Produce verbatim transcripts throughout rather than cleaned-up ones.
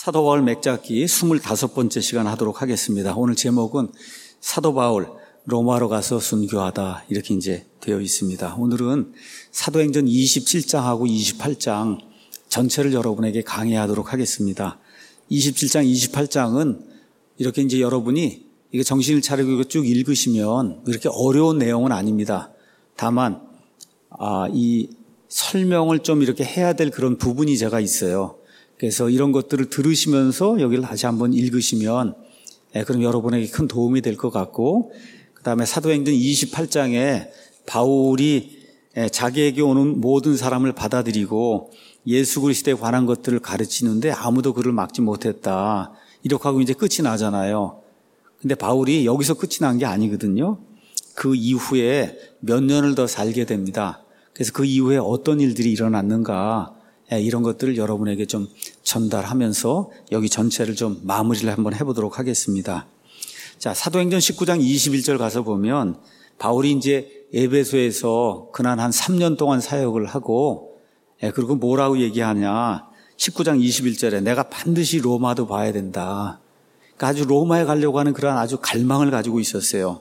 사도 바울 맥잡기 스물다섯 번째 시간 하도록 하겠습니다. 오늘 제목은 사도 바울 로마로 가서 순교하다 이렇게 이제 되어 있습니다. 오늘은 사도행전 이십칠 장하고 이십팔 장 전체를 여러분에게 강의하도록 하겠습니다. 이십칠 장, 이십팔 장은 이렇게 이제 여러분이 이게 정신을 차리고 이거 쭉 읽으시면 이렇게 어려운 내용은 아닙니다. 다만 아, 이 설명을 좀 이렇게 해야 될 그런 부분이 제가 있어요. 그래서 이런 것들을 들으시면서 여기를 다시 한번 읽으시면 예, 그럼 여러분에게 큰 도움이 될 것 같고, 그 다음에 사도행전 이십팔 장에 바울이 예, 자기에게 오는 모든 사람을 받아들이고 예수 그리스도에 관한 것들을 가르치는데 아무도 그를 막지 못했다. 이렇게 하고 이제 끝이 나잖아요. 근데 바울이 여기서 끝이 난 게 아니거든요. 그 이후에 몇 년을 더 살게 됩니다. 그래서 그 이후에 어떤 일들이 일어났는가, 이런 것들을 여러분에게 좀 전달하면서 여기 전체를 좀 마무리를 한번 해보도록 하겠습니다. 자, 사도행전 십구 장 이십일 절 가서 보면 바울이 이제 에베소에서 그날 한 삼 년 동안 사역을 하고, 그리고 뭐라고 얘기하냐, 십구 장 이십일 절에 내가 반드시 로마도 봐야 된다. 그러니까 아주 로마에 가려고 하는 그런 아주 갈망을 가지고 있었어요.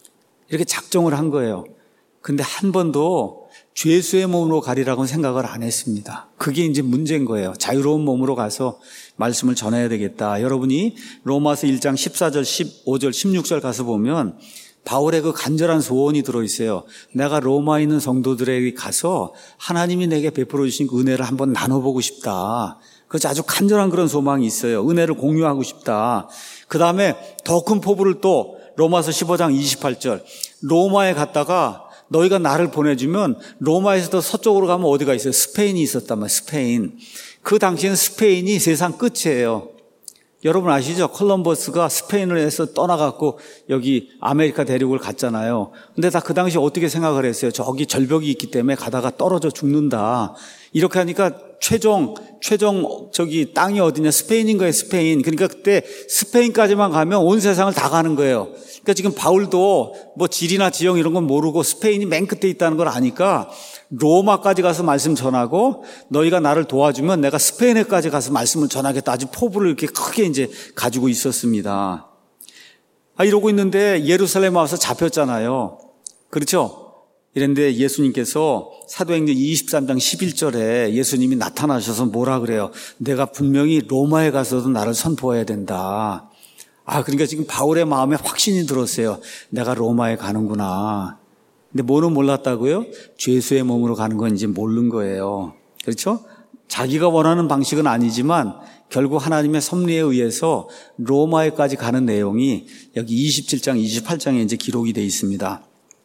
이렇게 작정을 한 거예요. 근데 한 번도 죄수의 몸으로 가리라고는 생각을 안 했습니다. 그게 이제 문제인 거예요. 자유로운 몸으로 가서 말씀을 전해야 되겠다. 여러분이 로마서 일 장 십사 절, 십오 절, 십육 절 가서 보면 바울의 그 간절한 소원이 들어있어요. 내가 로마에 있는 성도들에게 가서 하나님이 내게 베풀어 주신 그 은혜를 한번 나눠보고 싶다. 그래서 아주 간절한 그런 소망이 있어요. 은혜를 공유하고 싶다. 그 다음에 더 큰 포부를 또 로마서 십오 장 이십팔 절, 로마에 갔다가 너희가 나를 보내주면 로마에서도 서쪽으로 가면 어디가 있어요? 스페인이 있었단 말이에요. 스페인. 그 당시에는 스페인이 세상 끝이에요. 여러분 아시죠? 콜럼버스가 스페인을 해서 떠나갖고 여기 아메리카 대륙을 갔잖아요. 근데 다 그 당시 어떻게 생각을 했어요? 저기 절벽이 있기 때문에 가다가 떨어져 죽는다. 이렇게 하니까 최종, 최종 저기 땅이 어디냐? 스페인인 거예요, 스페인. 그러니까 그때 스페인까지만 가면 온 세상을 다 가는 거예요. 그러니까 지금 바울도 뭐 지리나 지형 이런 건 모르고 스페인이 맨 끝에 있다는 걸 아니까 로마까지 가서 말씀 전하고 너희가 나를 도와주면 내가 스페인에까지 가서 말씀을 전하겠다. 아주 포부를 이렇게 크게 이제 가지고 있었습니다. 아, 이러고 있는데 예루살렘 와서 잡혔잖아요. 그렇죠? 이랬는데 예수님께서 사도행전 이십삼 장 십일 절에 예수님이 나타나셔서 뭐라 그래요? 내가 분명히 로마에 가서도 나를 선포해야 된다. 아, 그러니까 지금 바울의 마음에 확신이 들었어요. 내가 로마에 가는구나. 근데 뭐는 몰랐다고요? 죄수의 몸으로 가는 건 이제 모르는 거예요. 그렇죠? 자기가 원하는 방식은 아니지만 결국 하나님의 섭리에 의해서 로마에까지 가는 내용이 여기 이십칠 장, 이십팔 장에 이제 기록이 되어 있습니다.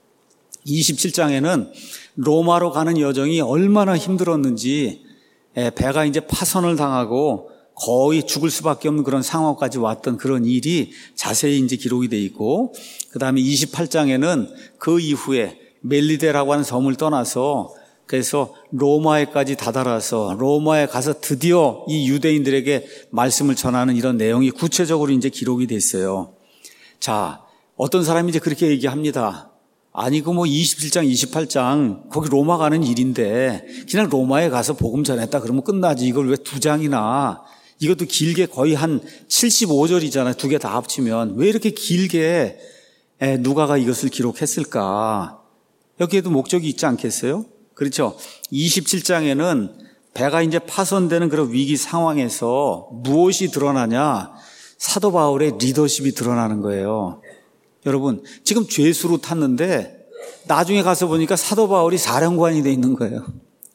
이십칠 장에는 로마로 가는 여정이 얼마나 힘들었는지, 배가 이제 파선을 당하고 거의 죽을 수밖에 없는 그런 상황까지 왔던 그런 일이 자세히 이제 기록이 되어 있고, 그 다음에 이십팔 장에는 그 이후에 멜리데라고 하는 섬을 떠나서 그래서 로마에까지 다다라서 로마에 가서 드디어 이 유대인들에게 말씀을 전하는 이런 내용이 구체적으로 이제 기록이 됐어요. 자, 어떤 사람이 이제 그렇게 얘기합니다. 아니, 그 뭐 이십칠 장, 이십팔 장, 거기 로마 가는 일인데 그냥 로마에 가서 복음 전했다 그러면 끝나지. 이걸 왜 두 장이나, 이것도 길게 거의 한 칠십오 절이잖아요. 두 개 다 합치면. 왜 이렇게 길게 누가가 이것을 기록했을까? 여기에도 목적이 있지 않겠어요? 그렇죠? 이십칠 장에는 배가 이제 파손되는 그런 위기 상황에서 무엇이 드러나냐? 사도 바울의 리더십이 드러나는 거예요. 여러분, 지금 죄수로 탔는데 나중에 가서 보니까 사도 바울이 사령관이 돼 있는 거예요.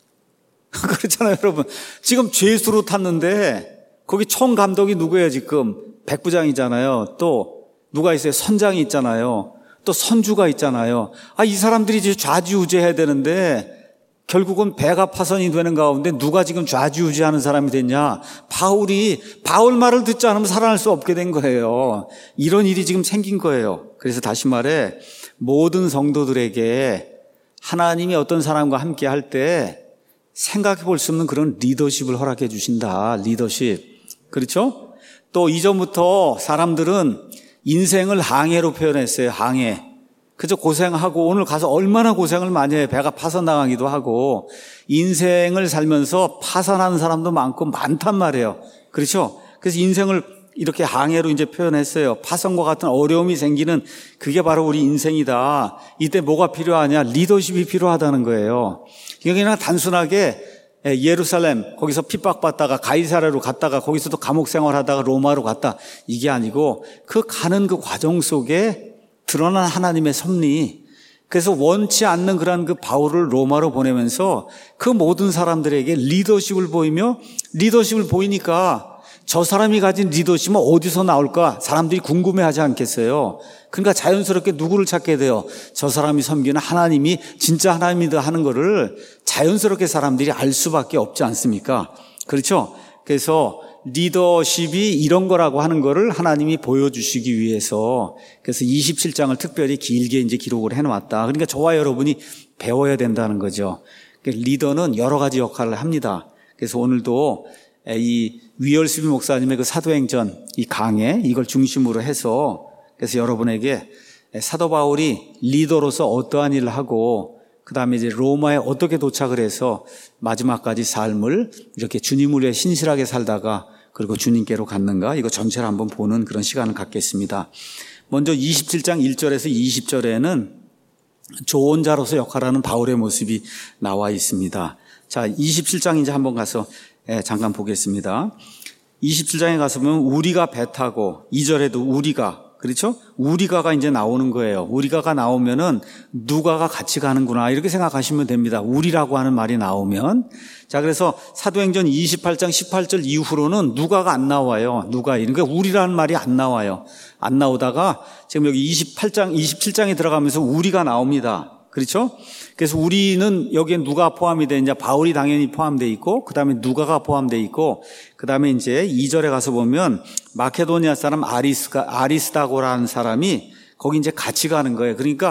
그렇잖아요, 여러분. 지금 죄수로 탔는데 거기 총감독이 누구예요, 지금? 백부장이잖아요. 또 누가 있어요? 선장이 있잖아요. 또 선주가 있잖아요. 아, 이 사람들이 이제 좌지우지해야 되는데 결국은 배가 파손이 되는 가운데 누가 지금 좌지우지하는 사람이 됐냐? 바울이, 바울 말을 듣지 않으면 살아날 수 없게 된 거예요. 이런 일이 지금 생긴 거예요. 그래서 다시 말해, 모든 성도들에게 하나님이 어떤 사람과 함께 할 때 생각해 볼 수 없는 그런 리더십을 허락해 주신다. 리더십. 그렇죠? 또 이전부터 사람들은 인생을 항해로 표현했어요. 항해. 그저 고생하고 오늘 가서 얼마나 고생을 많이 해요. 배가 파손당하기도 하고 인생을 살면서 파산하는 사람도 많고 많단 말이에요. 그렇죠? 그래서 인생을 이렇게 항해로 이제 표현했어요. 파선과 같은 어려움이 생기는 그게 바로 우리 인생이다. 이때 뭐가 필요하냐? 리더십이 필요하다는 거예요. 이게 그냥 단순하게 예루살렘 거기서 핍박받다가 가이사랴로 갔다가 거기서도 감옥 생활하다가 로마로 갔다 이게 아니고 그 가는 그 과정 속에 드러난 하나님의 섭리, 그래서 원치 않는 그런 그 바울을 로마로 보내면서 그 모든 사람들에게 리더십을 보이며 리더십을 보이니까 저 사람이 가진 리더십은 어디서 나올까 사람들이 궁금해하지 않겠어요. 그러니까 자연스럽게 누구를 찾게 돼요? 저 사람이 섬기는 하나님이 진짜 하나님이다 하는 거를 자연스럽게 사람들이 알 수밖에 없지 않습니까? 그렇죠? 그래서 리더십이 이런 거라고 하는 거를 하나님이 보여주시기 위해서 그래서 이십칠 장을 특별히 길게 이제 기록을 해놓았다. 그러니까 저와 여러분이 배워야 된다는 거죠. 리더는 여러 가지 역할을 합니다. 그래서 오늘도 이 위얼스비 목사님의 그 사도행전 이 강해 이걸 중심으로 해서 그래서 여러분에게 사도 바울이 리더로서 어떠한 일을 하고 그 다음에 이제 로마에 어떻게 도착을 해서 마지막까지 삶을 이렇게 주님을 위해 신실하게 살다가 그리고 주님께로 갔는가 이거 전체를 한번 보는 그런 시간을 갖겠습니다. 먼저 이십칠 장 일 절에서 이십 절에는 조언자로서 역할하는 바울의 모습이 나와 있습니다. 자, 이십칠 장 이제 한번 가서 예, 잠깐 보겠습니다. 이십칠 장에 가서 보면 우리가 배 타고 이 절에도 우리가 그렇죠? 우리가가 이제 나오는 거예요. 우리가가 나오면은 누가가 같이 가는구나 이렇게 생각하시면 됩니다. 우리라고 하는 말이 나오면 자 그래서 사도행전 이십팔 장 십팔 절 이후로는 누가가 안 나와요. 누가 그러니까 우리라는 말이 안 나와요. 안 나오다가 지금 여기 이십팔 장 이십칠 장에 들어가면서 우리가 나옵니다. 그렇죠? 그래서 우리는 여기에 누가 포함이 되느냐? 바울이 당연히 포함되어 있고 그 다음에 누가가 포함되어 있고 그 다음에 이제 이 절에 가서 보면 마케도니아 사람 아리스가, 아리스다고라는 사람이 거기 이제 같이 가는 거예요. 그러니까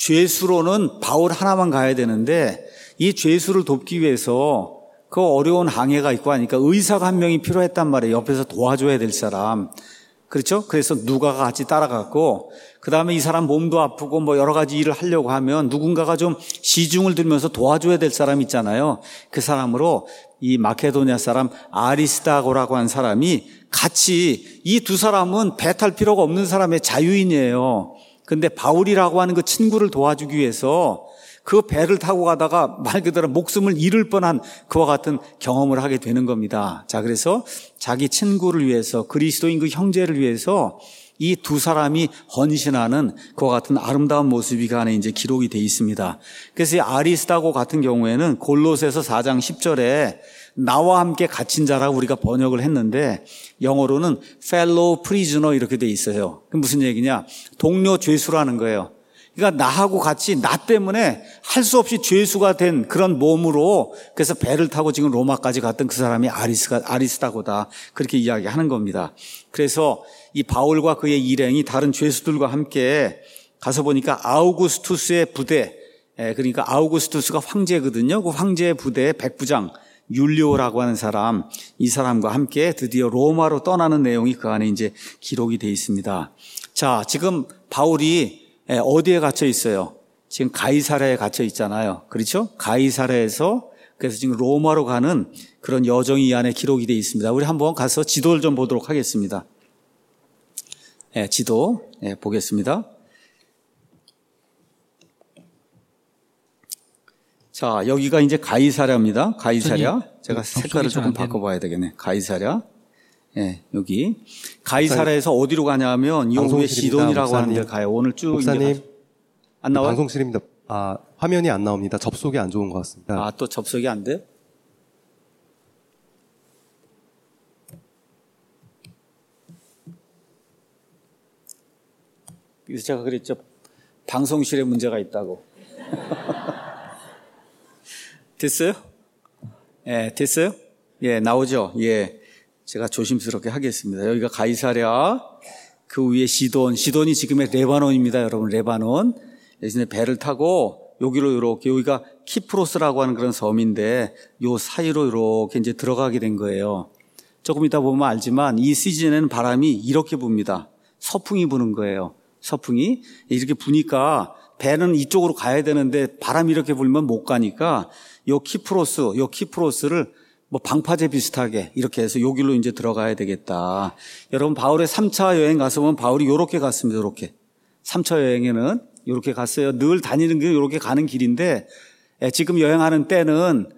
죄수로는 바울 하나만 가야 되는데 이 죄수를 돕기 위해서 그 어려운 항해가 있고 하니까 의사가 한 명이 필요했단 말이에요. 옆에서 도와줘야 될 사람. 그렇죠? 그래서 누가가 같이 따라갔고 그 다음에 이 사람 몸도 아프고 뭐 여러 가지 일을 하려고 하면 누군가가 좀 시중을 들면서 도와줘야 될 사람 있잖아요. 그 사람으로 이 마케도니아 사람 아리스다고라고 한 사람이 같이 이 두 사람은 배 탈 필요가 없는 사람의 자유인이에요. 근데 바울이라고 하는 그 친구를 도와주기 위해서 그 배를 타고 가다가 말 그대로 목숨을 잃을 뻔한 그와 같은 경험을 하게 되는 겁니다. 자, 그래서 자기 친구를 위해서 그리스도인 그 형제를 위해서 이 두 사람이 헌신하는 그와 같은 아름다운 모습이 그 안에 이제 기록이 되어 있습니다. 그래서 이 아리스다고 같은 경우에는 골로새서 사 장 십 절에 나와 함께 갇힌 자라고 우리가 번역을 했는데 영어로는 fellow prisoner 이렇게 돼 있어요. 그 무슨 얘기냐? 동료 죄수라는 거예요. 그러니까 나하고 같이 나 때문에 할 수 없이 죄수가 된 그런 몸으로 그래서 배를 타고 지금 로마까지 갔던 그 사람이 아리스가, 아리스다고다. 그렇게 이야기하는 겁니다. 그래서 이 바울과 그의 일행이 다른 죄수들과 함께 가서 보니까 아우구스투스의 부대, 그러니까 아우구스투스가 황제거든요. 그 황제의 부대의 백부장 율리오라고 하는 사람, 이 사람과 함께 드디어 로마로 떠나는 내용이 그 안에 이제 기록이 되어 있습니다. 자, 지금 바울이 어디에 갇혀 있어요? 지금 가이사랴에 갇혀 있잖아요. 그렇죠? 가이사랴에서 그래서 지금 로마로 가는 그런 여정이 이 안에 기록이 되어 있습니다. 우리 한번 가서 지도를 좀 보도록 하겠습니다. 네, 지도 네, 보겠습니다. 자, 여기가 이제 가이사랴입니다. 가이사랴. 제가 색깔을 조금 바꿔봐야 되겠네. 가이사랴. 예, 여기. 가이사랴에서 어디로 가냐면, 요 위에 시돈이라고 하는 데 가요. 오늘 쭉. 목사님. 안 나와요? 방송실입니다. 아, 화면이 안 나옵니다. 접속이 안 좋은 것 같습니다. 아, 또 접속이 안 돼요? 그래서 제가 그랬죠. 방송실에 문제가 있다고. 됐어요? 예, 됐어요? 예, 나오죠? 예. 제가 조심스럽게 하겠습니다. 여기가 가이사랴, 그 위에 시돈, 시돈이 지금의 레바논입니다, 여러분. 레바논. 예전에 배를 타고 여기로 이렇게, 여기가 키프로스라고 하는 그런 섬인데 요 사이로 이렇게 이제 들어가게 된 거예요. 조금 이따 보면 알지만 이 시즌에는 바람이 이렇게 붑니다. 서풍이 부는 거예요. 서풍이 이렇게 부니까 배는 이쪽으로 가야 되는데 바람이 이렇게 불면 못 가니까 요 키프로스, 요 키프로스를 뭐 방파제 비슷하게 이렇게 해서 요 길로 이제 들어가야 되겠다. 여러분 바울의 삼 차 여행 가서 보면 바울이 요렇게 갔습니다. 요렇게. 삼 차 여행에는 요렇게 갔어요. 늘 다니는 길 요렇게 가는 길인데 지금 여행하는 때는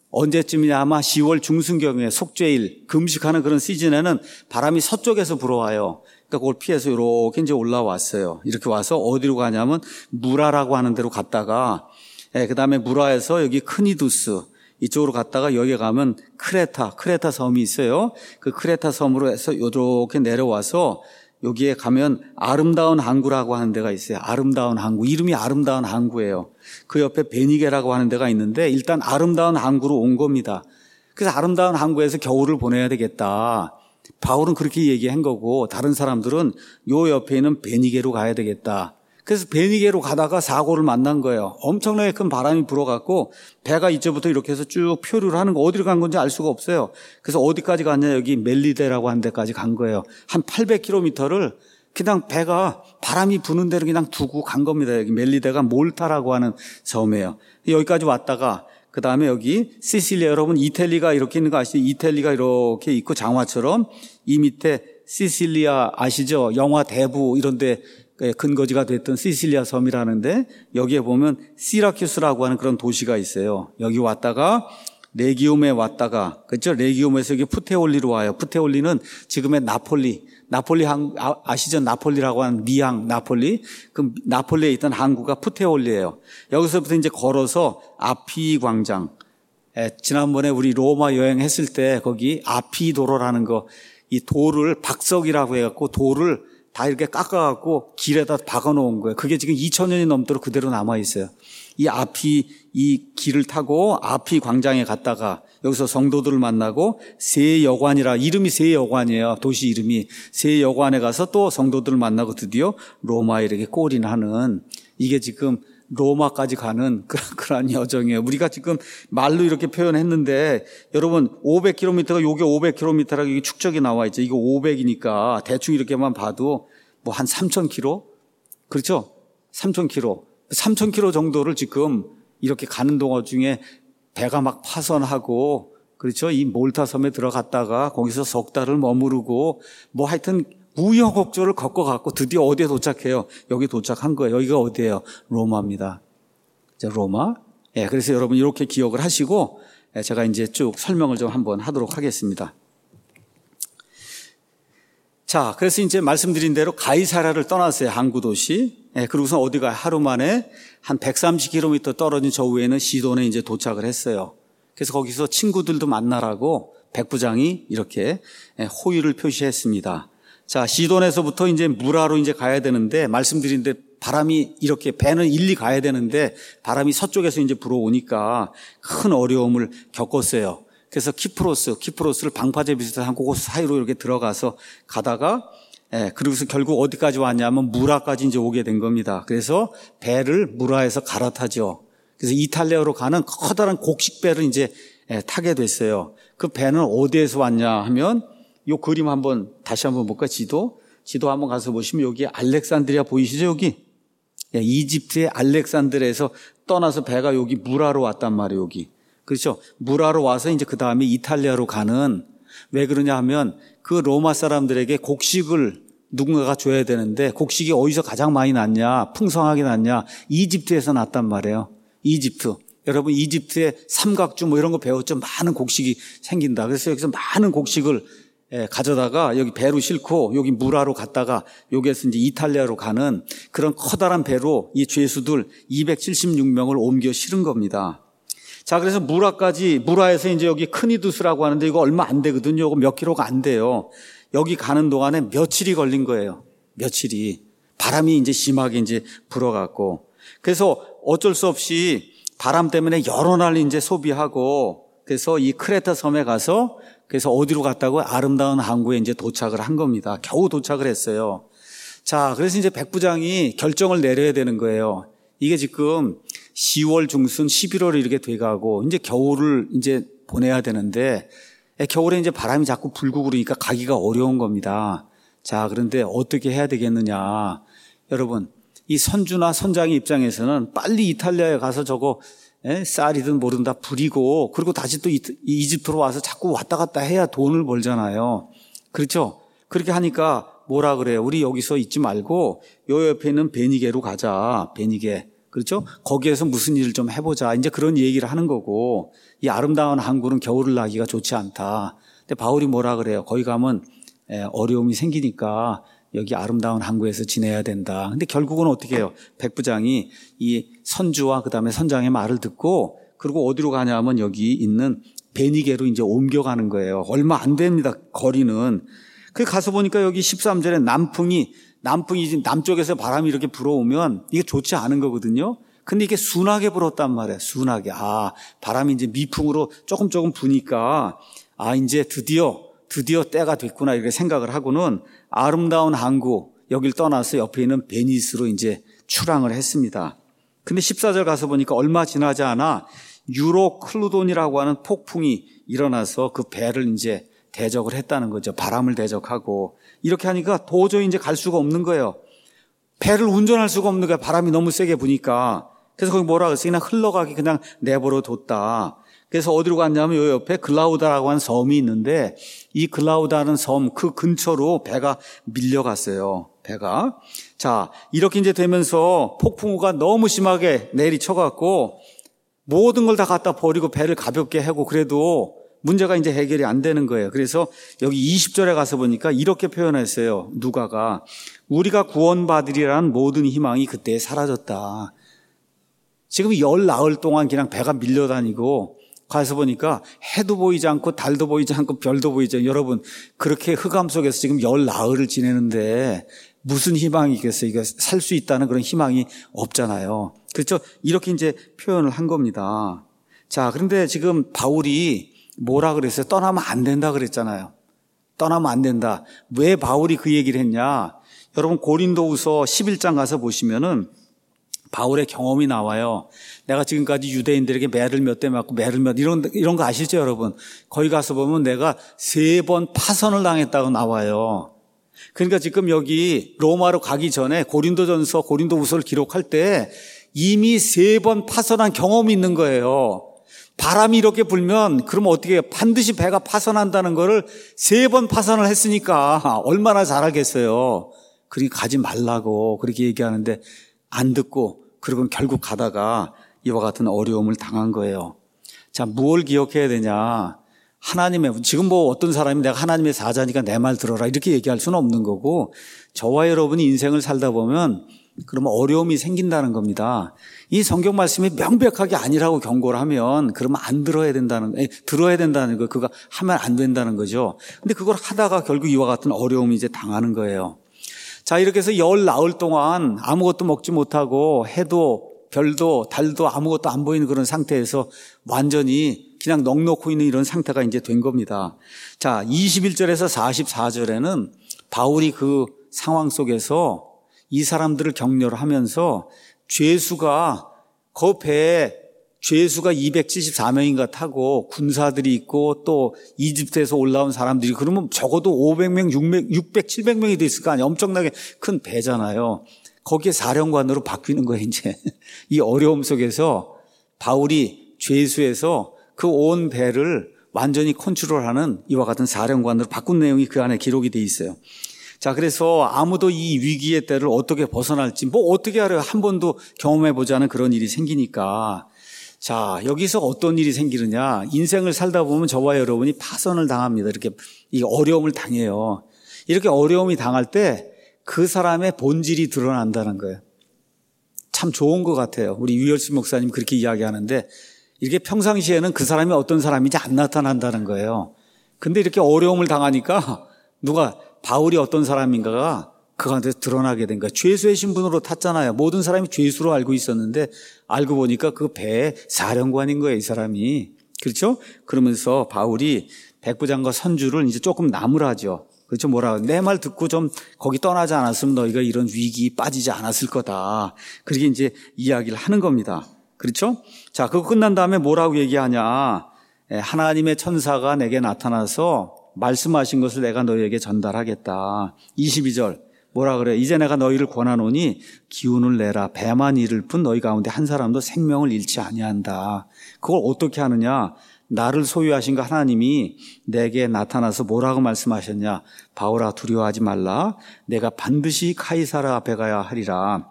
언제쯤이냐 아마 시월 중순경에 속죄일 금식하는 그런 시즌에는 바람이 서쪽에서 불어와요. 그러니까 그걸 피해서 이렇게 이제 올라왔어요. 이렇게 와서 어디로 가냐면 무라라고 하는 데로 갔다가 예, 그다음에 무라에서 여기 크니두스 이쪽으로 갔다가 여기 가면 크레타 크레타 섬이 있어요. 그 크레타 섬으로 해서 이렇게 내려와서 여기에 가면 아름다운 항구라고 하는 데가 있어요. 아름다운 항구. 이름이 아름다운 항구예요. 그 옆에 베니게라고 하는 데가 있는데 일단 아름다운 항구로 온 겁니다. 그래서 아름다운 항구에서 겨울을 보내야 되겠다. 바울은 그렇게 얘기한 거고 다른 사람들은 요 옆에 있는 베니게로 가야 되겠다. 그래서 베니게로 가다가 사고를 만난 거예요. 엄청나게 큰 바람이 불어갖고 배가 이제부터 이렇게 해서 쭉 표류를 하는 거 어디로 간 건지 알 수가 없어요. 그래서 어디까지 갔냐 여기 멜리데라고 하는 데까지 간 거예요. 한 팔백 킬로미터를 그냥 배가 바람이 부는 대로 그냥 두고 간 겁니다. 여기 멜리데가 몰타라고 하는 섬이에요. 여기까지 왔다가 그 다음에 여기 시실리아 여러분 이탈리아가 이렇게 있는 거 아시죠? 이탈리아가 이렇게 있고 장화처럼 이 밑에 시실리아 아시죠? 영화 대부 이런 데 근거지가 됐던 시실리아 섬이라는데 여기에 보면 시라큐스라고 하는 그런 도시가 있어요. 여기 왔다가 레기움에 왔다가 그렇죠? 레기움에서 여기 푸테올리로 와요. 푸테올리는 지금의 나폴리 나폴리 항 아시죠? 나폴리라고 하는 미항 나폴리 그 나폴리에 있던 항구가 푸테올리예요. 여기서부터 이제 걸어서 아피 광장 에, 지난번에 우리 로마 여행했을 때 거기 아피 도로라는 거 이 돌을 박석이라고 해갖고 돌을 다 이렇게 깎아갖고 길에다 박아놓은 거예요. 그게 지금 이천 년이 넘도록 그대로 남아있어요. 이 아피, 이 길을 타고 아피 광장에 갔다가 여기서 성도들을 만나고 세여관이라, 이름이 세여관이에요. 도시 이름이. 세여관에 가서 또 성도들을 만나고 드디어 로마에 이렇게 꼴이나 하는 이게 지금 로마까지 가는 그런, 그런 여정이에요. 우리가 지금 말로 이렇게 표현했는데 여러분 오백 킬로미터가 요게 오백 킬로미터라고 이게 축적이 나와 있죠. 이거 오백이니까 대충 이렇게만 봐도 뭐 한 삼천 킬로미터? 그렇죠? 삼천 킬로미터. 삼천 킬로미터 정도를 지금 이렇게 가는 동안 중에 배가 막 파선하고 그렇죠? 이 몰타 섬에 들어갔다가 거기서 석 달을 머무르고 뭐 하여튼 우여곡절을 겪어갖고 드디어 어디에 도착해요? 여기 도착한 거예요. 여기가 어디예요? 로마입니다. 자, 로마. 예, 그래서 여러분 이렇게 기억을 하시고 제가 이제 쭉 설명을 좀 한번 하도록 하겠습니다. 자, 그래서 이제 말씀드린 대로 가이사랴를 떠났어요. 항구 도시. 예, 그리고서 어디가 하루 만에 한 백삼십 킬로미터 떨어진 저 위에는 시돈에 이제 도착을 했어요. 그래서 거기서 친구들도 만나라고 백부장이 이렇게 호의를 표시했습니다. 자, 시돈에서부터 이제 무라로 이제 가야 되는데, 말씀드린 데 바람이 이렇게 배는 일리 가야 되는데, 바람이 서쪽에서 이제 불어오니까 큰 어려움을 겪었어요. 그래서 키프로스, 키프로스를 방파제 비슷한 그곳 사이로 이렇게 들어가서 가다가, 예, 그리고서 결국 어디까지 왔냐면 무라까지 이제 오게 된 겁니다. 그래서 배를 무라에서 갈아타죠. 그래서 이탈리아로 가는 커다란 곡식배를 이제 예, 타게 됐어요. 그 배는 어디에서 왔냐 하면, 요 그림 한번 다시 한번 볼까? 지도 지도 한번 가서 보시면 여기 알렉산드리아 보이시죠? 여기 예, 이집트의 알렉산드리아에서 떠나서 배가 여기 무라로 왔단 말이에요. 여기 그렇죠? 무라로 와서 이제 그 다음에 이탈리아로 가는, 왜 그러냐 하면 그 로마 사람들에게 곡식을 누군가가 줘야 되는데 곡식이 어디서 가장 많이 났냐, 풍성하게 났냐? 이집트에서 났단 말이에요. 이집트. 여러분 이집트의 삼각주 뭐 이런 거 배웠죠? 많은 곡식이 생긴다. 그래서 여기서 많은 곡식을 예, 가져다가 여기 배로 싣고 여기 무라로 갔다가 여기에서 이제 이탈리아로 가는 그런 커다란 배로 이 죄수들 이백칠십육 명을 옮겨 실은 겁니다. 자, 그래서 무라까지, 무라에서 이제 여기 크니두스라고 하는데 이거 얼마 안 되거든요. 이거 몇 킬로가 안 돼요. 여기 가는 동안에 며칠이 걸린 거예요. 며칠이. 바람이 이제 심하게 이제 불어갖고. 그래서 어쩔 수 없이 바람 때문에 여러 날 이제 소비하고, 그래서 이 크레타 섬에 가서 그래서 어디로 갔다고? 아름다운 항구에 이제 도착을 한 겁니다. 겨우 도착을 했어요. 자, 그래서 이제 백부장이 결정을 내려야 되는 거예요. 이게 지금 시월 중순, 십일월에 이렇게 돼가고 이제 겨울을 이제 보내야 되는데 겨울에 이제 바람이 자꾸 불고 그러니까 가기가 어려운 겁니다. 자, 그런데 어떻게 해야 되겠느냐? 여러분, 이 선주나 선장의 입장에서는 빨리 이탈리아에 가서 저거 에? 쌀이든 뭐든 다 부리고 그리고 다시 또 이집트로 와서 자꾸 왔다 갔다 해야 돈을 벌잖아요. 그렇죠? 그렇게 하니까 뭐라 그래요? 우리 여기서 있지 말고 요 옆에 있는 베니게로 가자. 베니게. 그렇죠? 거기에서 무슨 일을 좀 해보자. 이제 그런 얘기를 하는 거고 이 아름다운 항구는 겨울을 나기가 좋지 않다. 근데 바울이 뭐라 그래요? 거기 가면 어려움이 생기니까 여기 아름다운 항구에서 지내야 된다. 근데 결국은 어떻게 해요? 백부장이 이 선주와 그다음에 선장의 말을 듣고 그리고 어디로 가냐면 여기 있는 베니게로 이제 옮겨가는 거예요. 얼마 안 됩니다. 거리는. 그 가서 보니까 여기 십삼 절에 남풍이 남풍이 지금 남쪽에서 바람이 이렇게 불어오면 이게 좋지 않은 거거든요. 근데 이게 순하게 불었단 말이에요. 순하게. 아, 바람이 이제 미풍으로 조금 조금 부니까 아, 이제 드디어 드디어 때가 됐구나 이렇게 생각을 하고는 아름다운 항구 여길 떠나서 옆에 있는 베니스로 이제 출항을 했습니다. 근데 십사 절 가서 보니까 얼마 지나지 않아 유로클루돈이라고 하는 폭풍이 일어나서 그 배를 이제 대적을 했다는 거죠. 바람을 대적하고 이렇게 하니까 도저히 이제 갈 수가 없는 거예요. 배를 운전할 수가 없는 거예요. 바람이 너무 세게 부니까. 그래서 거기 뭐라 그랬어요? 그냥 흘러가기 그냥 내버려 뒀다. 그래서 어디로 갔냐면 요 옆에 글라우다라고 하는 섬이 있는데 이 글라우다는 섬 그 근처로 배가 밀려갔어요. 배가. 자, 이렇게 이제 되면서 폭풍우가 너무 심하게 내리쳐갖고 모든 걸 다 갖다 버리고 배를 가볍게 하고 그래도 문제가 이제 해결이 안 되는 거예요. 그래서 여기 이십 절에 가서 보니까 이렇게 표현했어요. 누가가 우리가 구원받으리라는 모든 희망이 그때 사라졌다. 지금 열 나흘 동안 그냥 배가 밀려다니고 가서 보니까 해도 보이지 않고 달도 보이지 않고 별도 보이지 않고 여러분 그렇게 흑암 속에서 지금 열 나흘을 지내는데 무슨 희망이 있겠어요? 이거 살 수 있다는 그런 희망이 없잖아요. 그렇죠? 이렇게 이제 표현을 한 겁니다. 자, 그런데 지금 바울이 뭐라 그랬어요? 떠나면 안 된다 그랬잖아요. 떠나면 안 된다. 왜 바울이 그 얘기를 했냐? 여러분 고린도후서 십일 장 가서 보시면은 바울의 경험이 나와요. 내가 지금까지 유대인들에게 매를 몇 대 맞고 매를 몇 이런 이런 거 아시죠, 여러분? 거기 가서 보면 내가 세 번 파선을 당했다고 나와요. 그러니까 지금 여기 로마로 가기 전에 고린도전서, 고린도후서를 기록할 때 이미 세 번 파선한 경험이 있는 거예요. 바람이 이렇게 불면 그러면 어떻게 해요? 반드시 배가 파선한다는 거를 세 번 파선을 했으니까 얼마나 잘 알겠어요. 그러니까 가지 말라고 그렇게 얘기하는데 안 듣고 그리고 결국 가다가 이와 같은 어려움을 당한 거예요. 자, 무엇을 기억해야 되냐? 하나님의, 지금 뭐 어떤 사람이 내가 하나님의 사자니까 내 말 들어라 이렇게 얘기할 수는 없는 거고 저와 여러분이 인생을 살다 보면 그러면 어려움이 생긴다는 겁니다. 이 성경 말씀이 명백하게 아니라고 경고를 하면 그러면 안 들어야 된다는, 아니, 들어야 된다는 거, 그거 하면 안 된다는 거죠. 근데 그걸 하다가 결국 이와 같은 어려움이 이제 당하는 거예요. 자, 이렇게 해서 열 나흘 동안 아무것도 먹지 못하고 해도 별도 달도 아무것도 안 보이는 그런 상태에서 완전히 그냥 넋놓고 있는 이런 상태가 이제 된 겁니다. 자, 이십일 절에서 사십사 절에는 바울이 그 상황 속에서 이 사람들을 격려를 하면서 죄수가 그 배에 죄수가 이백칠십사 명인가 타고 군사들이 있고 또 이집트에서 올라온 사람들이 그러면 적어도 오백 명, 육백, 칠백 명이 됐을 거 아니에요. 엄청나게 큰 배잖아요. 거기에 사령관으로 바뀌는 거예요, 이제. 이 어려움 속에서 바울이 죄수에서 그 온 배를 완전히 컨트롤하는 이와 같은 사령관으로 바꾼 내용이 그 안에 기록이 돼 있어요. 자, 그래서 아무도 이 위기의 때를 어떻게 벗어날지 뭐 어떻게 알아요? 한 번도 경험해보지 않은 그런 일이 생기니까. 자, 여기서 어떤 일이 생기느냐? 인생을 살다 보면 저와 여러분이 파선을 당합니다. 이렇게 이 어려움을 당해요. 이렇게 어려움이 당할 때 그 사람의 본질이 드러난다는 거예요. 참 좋은 것 같아요. 우리 유열신 목사님 그렇게 이야기하는데 이렇게 평상시에는 그 사람이 어떤 사람인지 안 나타난다는 거예요. 근데 이렇게 어려움을 당하니까 누가 바울이 어떤 사람인가가 그 가운데 드러나게 된 거예요. 죄수의 신분으로 탔잖아요. 모든 사람이 죄수로 알고 있었는데 알고 보니까 그 배의 사령관인 거예요, 이 사람이. 그렇죠? 그러면서 바울이 백부장과 선주를 이제 조금 나무라죠. 그렇죠? 뭐라, 내 말 듣고 좀 거기 떠나지 않았으면 너희가 이런 위기에 빠지지 않았을 거다. 그렇게 이제 이야기를 하는 겁니다. 그렇죠? 자, 그거 끝난 다음에 뭐라고 얘기하냐. 하나님의 천사가 내게 나타나서 말씀하신 것을 내가 너희에게 전달하겠다. 이십이 절. 뭐라 그래? 이제 내가 너희를 권하노니 기운을 내라. 배만 잃을 뿐 너희 가운데 한 사람도 생명을 잃지 아니한다. 그걸 어떻게 하느냐? 나를 소유하신 그 하나님이 내게 나타나서 뭐라고 말씀하셨냐? 바울아 두려워하지 말라. 내가 반드시 카이사라 앞에 가야 하리라.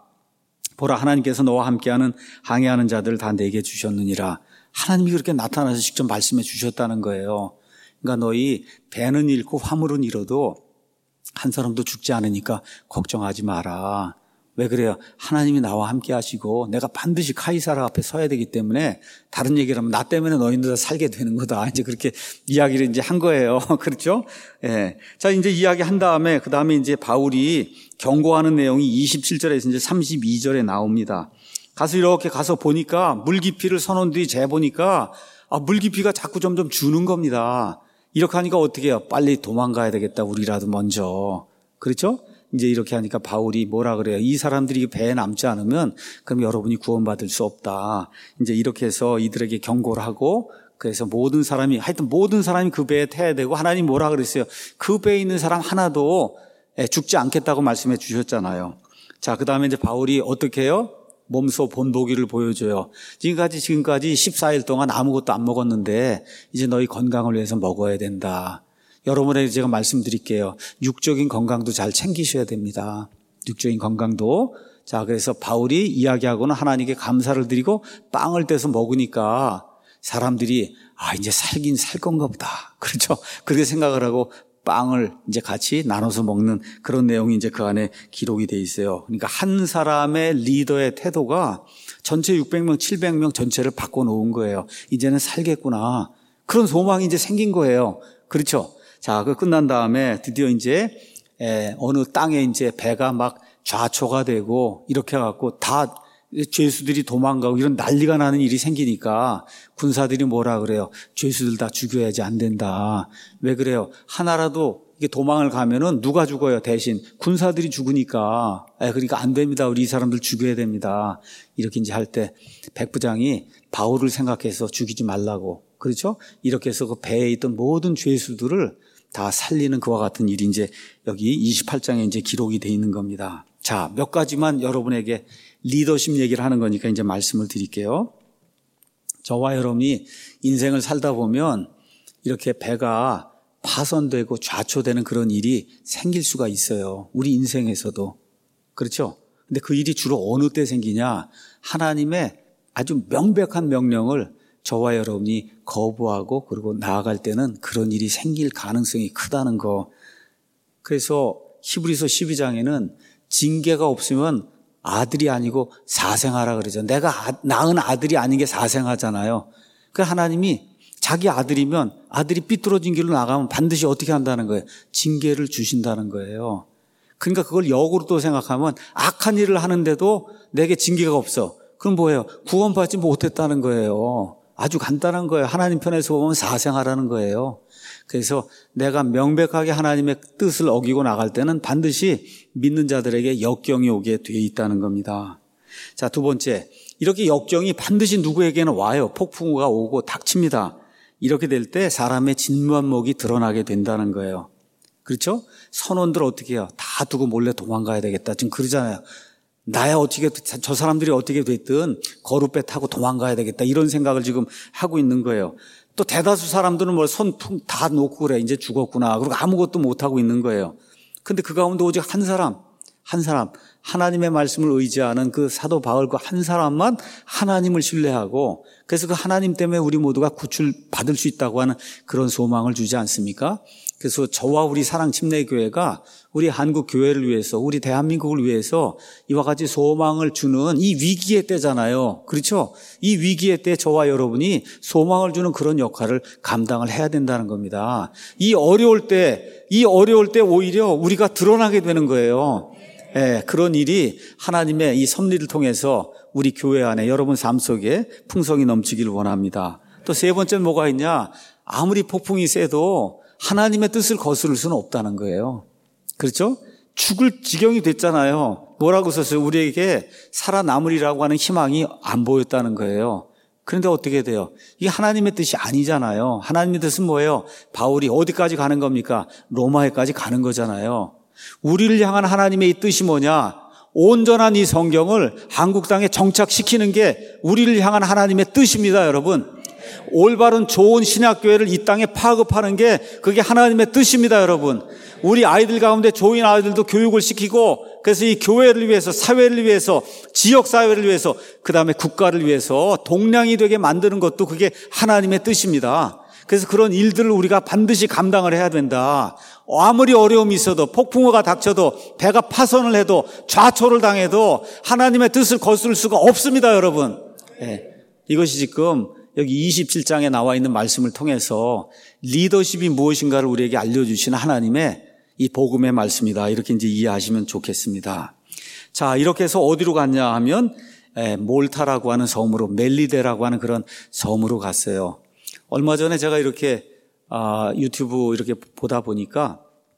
보라 하나님께서 너와 함께하는 항해하는 자들을 다 내게 주셨느니라. 하나님이 그렇게 나타나서 직접 말씀해 주셨다는 거예요. 그러니까 너희 배는 잃고 화물은 잃어도 한 사람도 죽지 않으니까 걱정하지 마라. 왜 그래요? 하나님이 나와 함께 하시고 내가 반드시 카이사라 앞에 서야 되기 때문에 다른 얘기를 하면 나 때문에 너희들 다 살게 되는 거다. 이제 그렇게 이야기를 이제 한 거예요. 그렇죠? 예. 자, 이제 이야기 한 다음에 그 다음에 이제 바울이 경고하는 내용이 이십칠 절에서 이제 삼십이 절에 나옵니다. 가서 이렇게 가서 보니까 물 깊이를 선원들이 재보니까 아, 물 깊이가 자꾸 점점 주는 겁니다. 이렇게 하니까 어떻게 해요? 빨리 도망가야 되겠다. 우리라도 먼저. 그렇죠? 이제 이렇게 하니까 바울이 뭐라 그래요? 이 사람들이 배에 남지 않으면 그럼 여러분이 구원받을 수 없다. 이제 이렇게 해서 이들에게 경고를 하고 그래서 모든 사람이 하여튼 모든 사람이 그 배에 타야 되고 하나님 뭐라 그랬어요? 그 배에 있는 사람 하나도 죽지 않겠다고 말씀해 주셨잖아요. 자, 그 다음에 이제 바울이 어떻게 해요? 몸소 본보기를 보여줘요. 지금까지 지금까지 십사 일 동안 아무것도 안 먹었는데 이제 너희 건강을 위해서 먹어야 된다. 여러분에게 제가 말씀드릴게요. 육적인 건강도 잘 챙기셔야 됩니다. 육적인 건강도. 자, 그래서 바울이 이야기하고는 하나님께 감사를 드리고 빵을 떼서 먹으니까 사람들이 아, 이제 살긴 살 건가 보다. 그렇죠? 그렇게 생각을 하고 빵을 이제 같이 나눠서 먹는 그런 내용이 이제 그 안에 기록이 돼 있어요. 그러니까 한 사람의 리더의 태도가 전체 육백 명, 칠백 명 전체를 바꿔놓은 거예요. 이제는 살겠구나. 그런 소망이 이제 생긴 거예요. 그렇죠? 자, 그 끝난 다음에 드디어 이제 에, 어느 땅에 이제 배가 막 좌초가 되고 이렇게 해갖고 다 죄수들이 도망가고 이런 난리가 나는 일이 생기니까 군사들이 뭐라 그래요? 죄수들 다 죽여야지 안 된다. 왜 그래요? 하나라도 이게 도망을 가면은 누가 죽어요? 대신 군사들이 죽으니까. 에, 그러니까 안 됩니다. 우리 이 사람들 죽여야 됩니다. 이렇게 이제 할 때 백부장이 바울을 생각해서 죽이지 말라고. 그렇죠? 이렇게 해서 그 배에 있던 모든 죄수들을 다 살리는 그와 같은 일이 이제 여기 이십팔 장에 이제 기록이 돼 있는 겁니다. 자, 몇 가지만 여러분에게 리더십 얘기를 하는 거니까 이제 말씀을 드릴게요. 저와 여러분이 인생을 살다 보면 이렇게 배가 파손되고 좌초되는 그런 일이 생길 수가 있어요. 우리 인생에서도. 그렇죠? 근데 그 일이 주로 어느 때 생기냐? 하나님의 아주 명백한 명령을 저와 여러분이 거부하고 그리고 나아갈 때는 그런 일이 생길 가능성이 크다는 거. 그래서 히브리서 십이 장에는 징계가 없으면 아들이 아니고 사생아라 그러죠. 내가 아, 낳은 아들이 아닌 게 사생아잖아요. 그 하나님이 자기 아들이면 아들이 삐뚤어진 길로 나가면 반드시 어떻게 한다는 거예요? 징계를 주신다는 거예요. 그러니까 그걸 역으로 또 생각하면 악한 일을 하는데도 내게 징계가 없어. 그럼 뭐예요? 구원받지 못했다는 거예요. 아주 간단한 거예요. 하나님 편에서 보면 사생아라는 거예요. 그래서 내가 명백하게 하나님의 뜻을 어기고 나갈 때는 반드시 믿는 자들에게 역경이 오게 돼 있다는 겁니다. 자, 두 번째, 이렇게 역경이 반드시 누구에게는 와요. 폭풍우가 오고 닥칩니다. 이렇게 될 때 사람의 진면목이 드러나게 된다는 거예요. 그렇죠? 선원들 어떻게 해요? 다 두고 몰래 도망가야 되겠다. 지금 그러잖아요. 나야 어떻게, 저 사람들이 어떻게 됐든 거룻배 타고 도망가야 되겠다. 이런 생각을 지금 하고 있는 거예요. 또 대다수 사람들은 뭐 손 다 놓고 그래. 이제 죽었구나. 그리고 아무것도 못하고 있는 거예요. 근데 그 가운데 오직 한 사람, 한 사람, 하나님의 말씀을 의지하는 그 사도 바울 그 한 사람만 하나님을 신뢰하고 그래서 그 하나님 때문에 우리 모두가 구출 받을 수 있다고 하는 그런 소망을 주지 않습니까? 그래서 저와 우리 사랑침례교회가 우리 한국 교회를 위해서 우리 대한민국을 위해서 이와 같이 소망을 주는 이 위기의 때잖아요. 그렇죠? 이 위기의 때 저와 여러분이 소망을 주는 그런 역할을 감당을 해야 된다는 겁니다. 이 어려울 때, 이 어려울 때 오히려 우리가 드러나게 되는 거예요. 예, 그런 일이 하나님의 이 섭리를 통해서 우리 교회 안에 여러분 삶 속에 풍성이 넘치기를 원합니다. 또 세 번째는 뭐가 있냐? 아무리 폭풍이 세도 하나님의 뜻을 거스를 수는 없다는 거예요. 그렇죠? 죽을 지경이 됐잖아요. 뭐라고 썼어요? 우리에게 살아남으리라고 하는 희망이 안 보였다는 거예요. 그런데 어떻게 돼요? 이게 하나님의 뜻이 아니잖아요. 하나님의 뜻은 뭐예요? 바울이 어디까지 가는 겁니까? 로마에까지 가는 거잖아요. 우리를 향한 하나님의 이 뜻이 뭐냐? 온전한 이 성경을 한국 땅에 정착시키는 게 우리를 향한 하나님의 뜻입니다, 여러분. 올바른 좋은 신약교회를 이 땅에 파급하는 게 그게 하나님의 뜻입니다, 여러분. 우리 아이들 가운데 좋은 아이들도 교육을 시키고, 그래서 이 교회를 위해서, 사회를 위해서, 지역사회를 위해서, 그 다음에 국가를 위해서 동량이 되게 만드는 것도 그게 하나님의 뜻입니다. 그래서 그런 일들을 우리가 반드시 감당을 해야 된다. 아무리 어려움이 있어도, 폭풍우가 닥쳐도, 배가 파손을 해도, 좌초를 당해도 하나님의 뜻을 거스를 수가 없습니다, 여러분. 네. 이것이 지금 여기 이십칠 장에 나와 있는 말씀을 통해서 리더십이 무엇인가를 우리에게 알려주시는 하나님의 이 복음의 말씀이다. 이렇게 이제 이해하시면 좋겠습니다. 자, 이렇게 해서 어디로 갔냐 하면 에, 몰타라고 하는 섬으로, 멜리데라고 하는 그런 섬으로 갔어요. 얼마 전에 제가 이렇게 아, 유튜브 이렇게 보다 보니까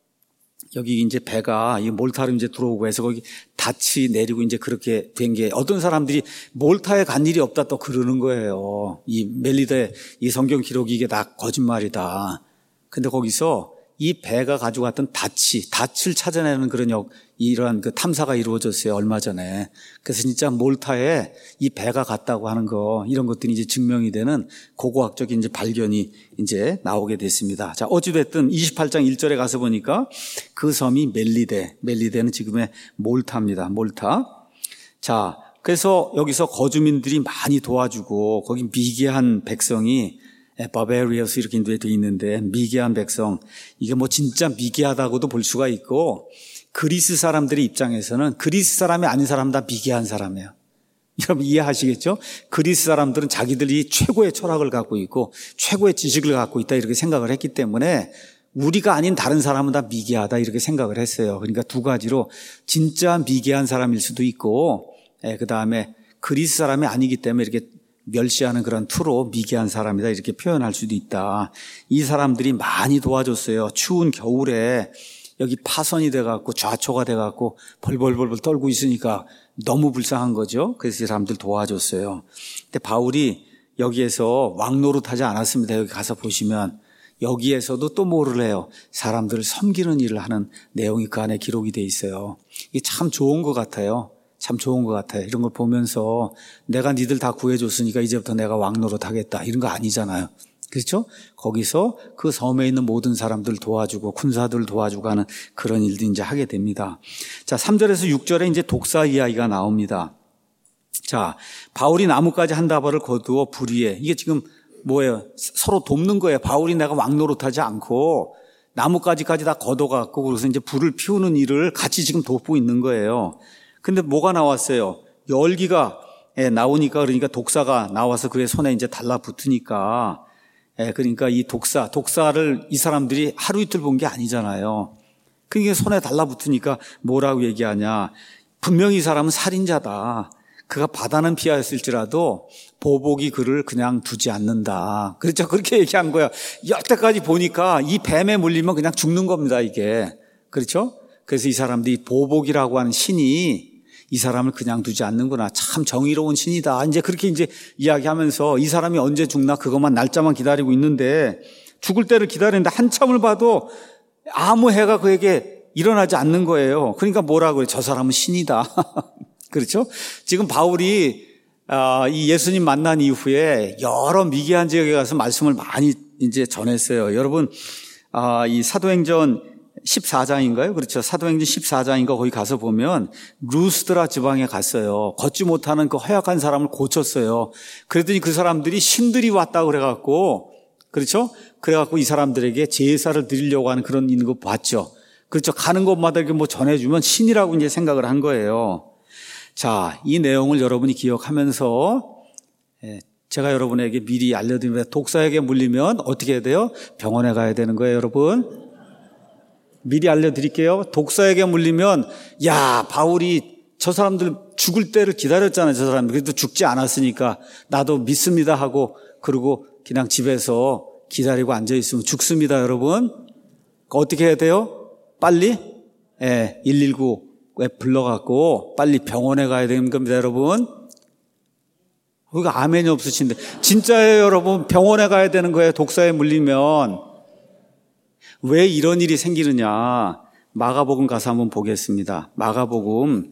여기 이제 배가 이 몰타로 이제 들어오고 해서 거기 닻이 내리고 이제 그렇게 된 게 어떤 사람들이 몰타에 간 일이 없다 또 그러는 거예요. 이 멜리데 이 성경 기록이 이게 다 거짓말이다. 근데 거기서 이 배가 가지고 갔던 닻이, 닻을 찾아내는 그런 역, 이러한 그 탐사가 이루어졌어요, 얼마 전에. 그래서 진짜 몰타에 이 배가 갔다고 하는 거, 이런 것들이 이제 증명이 되는 고고학적인 이제 발견이 이제 나오게 됐습니다. 자, 어찌됐든 이십팔 장 일 절에 가서 보니까 그 섬이 멜리데, 멜리데는 지금의 몰타입니다, 몰타. 자, 그래서 여기서 거주민들이 많이 도와주고, 거기 미개한 백성이 바베리어스 이렇게 되어 있는데, 미개한 백성, 이게 뭐 진짜 미개하다고도 볼 수가 있고, 그리스 사람들의 입장에서는 그리스 사람이 아닌 사람 다 미개한 사람이에요. 여러분 이해하시겠죠? 그리스 사람들은 자기들이 최고의 철학을 갖고 있고 최고의 지식을 갖고 있다 이렇게 생각을 했기 때문에 우리가 아닌 다른 사람은 다 미개하다 이렇게 생각을 했어요. 그러니까 두 가지로 진짜 미개한 사람일 수도 있고, 예, 그 다음에 그리스 사람이 아니기 때문에 이렇게 멸시하는 그런 투로 미개한 사람이다 이렇게 표현할 수도 있다. 이 사람들이 많이 도와줬어요. 추운 겨울에 여기 파선이 돼갖고 좌초가 돼갖고 벌벌벌벌 떨고 있으니까 너무 불쌍한 거죠. 그래서 이 사람들 도와줬어요. 근데 바울이 여기에서 왕노릇하지 않았습니다. 여기 가서 보시면 여기에서도 또 뭐를 해요? 사람들을 섬기는 일을 하는 내용이 그 안에 기록이 돼 있어요. 이게 참 좋은 것 같아요. 참 좋은 것 같아요. 이런 걸 보면서 내가 니들 다 구해줬으니까 이제부터 내가 왕노릇 하겠다 이런 거 아니잖아요. 그렇죠? 거기서 그 섬에 있는 모든 사람들 도와주고 군사들 도와주고 하는 그런 일도 이제 하게 됩니다. 자, 삼 절에서 육 절에 이제 독사 이야기가 나옵니다. 자, 바울이 나뭇가지 한 다발을 거두어 불 위에, 이게 지금 뭐예요? 서로 돕는 거예요. 바울이 내가 왕노릇하지 않고 나뭇가지까지 다 걷어갖고 그래서 이제 불을 피우는 일을 같이 지금 돕고 있는 거예요. 근데 뭐가 나왔어요? 열기가 나오니까, 그러니까 독사가 나와서 그의 손에 이제 달라붙으니까, 예, 그러니까 이 독사, 독사를 이 사람들이 하루 이틀 본 게 아니잖아요. 그러니까 손에 달라붙으니까 뭐라고 얘기하냐. 분명히 이 사람은 살인자다. 그가 바다는 피하였을지라도 보복이 그를 그냥 두지 않는다. 그렇죠. 그렇게 얘기한 거야. 여태까지 보니까 이 뱀에 물리면 그냥 죽는 겁니다, 이게. 그렇죠? 그래서 이 사람들이 보복이라고 하는 신이 이 사람을 그냥 두지 않는구나. 참 정의로운 신이다. 이제 그렇게 이제 이야기하면서 이 사람이 언제 죽나 그것만 날짜만 기다리고 있는데 죽을 때를 기다리는데 한참을 봐도 아무 해가 그에게 일어나지 않는 거예요. 그러니까 뭐라고 그래? 저 사람은 신이다. 그렇죠? 지금 바울이 이 예수님 만난 이후에 여러 미개한 지역에 가서 말씀을 많이 이제 전했어요. 여러분, 이 사도행전 십사 장인가요? 그렇죠. 사도행전 십사 장인가 거기 가서 보면 루스드라 지방에 갔어요. 걷지 못하는 그 허약한 사람을 고쳤어요. 그랬더니 그 사람들이 신들이 왔다고 그래갖고, 그렇죠? 그래갖고 이 사람들에게 제사를 드리려고 하는 그런 있는 거 봤죠. 그렇죠. 가는 곳마다 이렇게 뭐 전해주면 신이라고 이제 생각을 한 거예요. 자, 이 내용을 여러분이 기억하면서 제가 여러분에게 미리 알려드립니다. 독사에게 물리면 어떻게 해야 돼요? 병원에 가야 되는 거예요, 여러분. 미리 알려드릴게요. 독사에게 물리면, 야, 바울이 저 사람들 죽을 때를 기다렸잖아요, 저 사람들. 그래도 죽지 않았으니까 나도 믿습니다 하고, 그리고 그냥 집에서 기다리고 앉아있으면 죽습니다, 여러분. 어떻게 해야 돼요? 빨리? 예, 일일구에 불러갖고 빨리 병원에 가야 되는 겁니다, 여러분. 그러니까 아멘이 없으신데. 진짜예요, 여러분. 병원에 가야 되는 거예요, 독사에 물리면. 왜 이런 일이 생기느냐? 마가복음 가서 한번 보겠습니다. 마가복음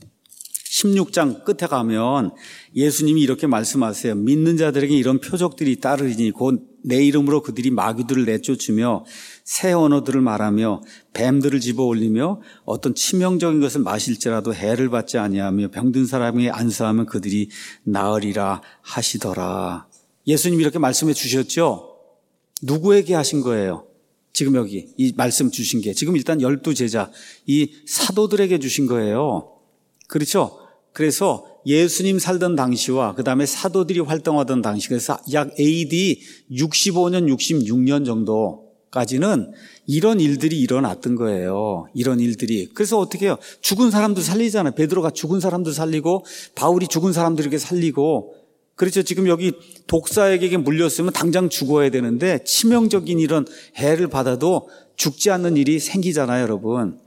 십육 장 끝에 가면 예수님이 이렇게 말씀하세요. 믿는 자들에게 이런 표적들이 따르리니 곧 내 이름으로 그들이 마귀들을 내쫓으며 새 언어들을 말하며 뱀들을 집어올리며 어떤 치명적인 것을 마실지라도 해를 받지 아니하며 병든 사람이 안수하면 그들이 나으리라 하시더라. 예수님이 이렇게 말씀해 주셨죠? 누구에게 하신 거예요? 지금 여기 이 말씀 주신 게 지금 일단 열두 제자 이 사도들에게 주신 거예요. 그렇죠? 그래서 예수님 살던 당시와 그 다음에 사도들이 활동하던 당시, 그래서 약 에이디 육십오 년, 육십육 년 정도까지는 이런 일들이 일어났던 거예요. 이런 일들이. 그래서 어떻게 해요? 죽은 사람도 살리잖아요. 베드로가 죽은 사람도 살리고 바울이 죽은 사람들에게 살리고. 그렇죠. 지금 여기 독사에게 물렸으면 당장 죽어야 되는데 치명적인 이런 해를 받아도 죽지 않는 일이 생기잖아요, 여러분.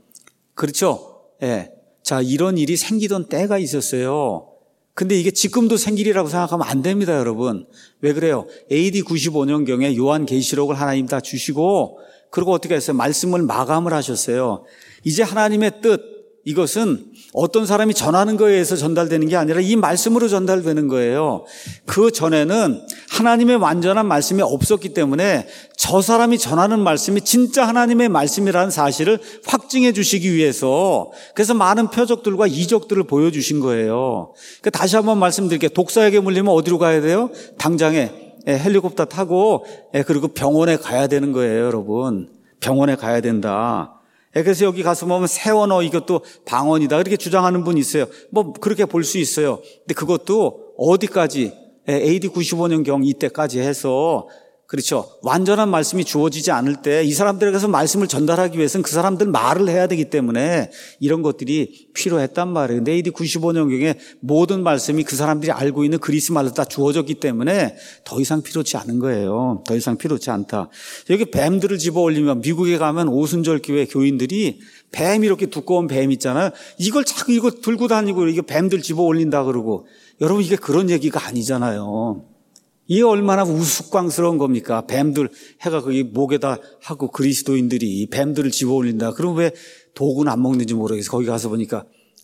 그렇죠? 예. 네. 자, 이런 일이 생기던 때가 있었어요. 근데 이게 지금도 생길이라고 생각하면 안 됩니다, 여러분. 왜 그래요? 에이디 구십오 년경에 요한계시록을 하나님 다 주시고 그리고 어떻게 했어요? 말씀을 마감을 하셨어요. 이제 하나님의 뜻, 이것은 어떤 사람이 전하는 거에 의해서 전달되는 게 아니라 이 말씀으로 전달되는 거예요. 그 전에는 하나님의 완전한 말씀이 없었기 때문에 저 사람이 전하는 말씀이 진짜 하나님의 말씀이라는 사실을 확증해 주시기 위해서 그래서 많은 표적들과 이적들을 보여주신 거예요. 그러니까 다시 한번 말씀드릴게요. 독사에게 물리면 어디로 가야 돼요? 당장에 헬리콥터 타고 그리고 병원에 가야 되는 거예요, 여러분. 병원에 가야 된다. 그래서 여기 가서 보면 새 언어 이것도 방언이다 이렇게 주장하는 분이 있어요. 뭐 그렇게 볼 수 있어요. 근데 그것도 어디까지 에이디 구십오 년경 이때까지 해서 그렇죠. 완전한 말씀이 주어지지 않을 때 이 사람들에게서 말씀을 전달하기 위해서는 그 사람들 말을 해야 되기 때문에 이런 것들이 필요했단 말이에요. 근데 에이디 구십오 년경에 모든 말씀이 그 사람들이 알고 있는 그리스 말로 다 주어졌기 때문에 더 이상 필요치 않은 거예요. 더 이상 필요치 않다. 여기 뱀들을 집어올리면 미국에 가면 오순절 교회 교인들이 뱀 이렇게 두꺼운 뱀 있잖아요. 이걸 자꾸 이거 들고 다니고 이게 뱀들 집어올린다 그러고 여러분 이게 그런 얘기가 아니잖아요. 이게 얼마나 우스꽝스러운 겁니까? 뱀들 해가 거기 목에다 하고 그리스도인들이 뱀들을 집어올린다. 그럼 왜 독은 안 먹는지 모르겠어요. 거기 가서 보니까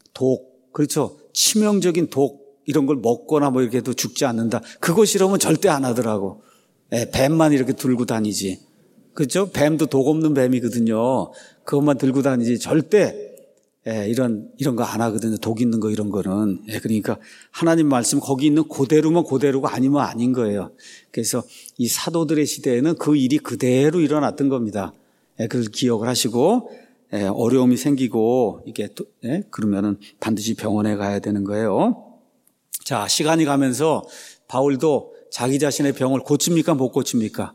독, 그렇죠. 치명적인 독 이런 걸 먹거나 뭐 이렇게 해도 죽지 않는다. 그거 싫으면 절대 안 하더라고. 예, 뱀만 이렇게 들고 다니지. 그렇죠? 뱀도 독 없는 뱀이거든요. 그것만 들고 다니지 절대 예, 이런, 이런 거 안 하거든요. 독 있는 거 이런 거는. 예, 그러니까 하나님 말씀 거기 있는 그대로면 그대로고 아니면 아닌 거예요. 그래서 이 사도들의 시대에는 그 일이 그대로 일어났던 겁니다. 예, 그걸 기억을 하시고, 예, 어려움이 생기고, 이게, 또, 예, 그러면은 반드시 병원에 가야 되는 거예요. 자, 시간이 가면서 바울도 자기 자신의 병을 고칩니까? 못 고칩니까?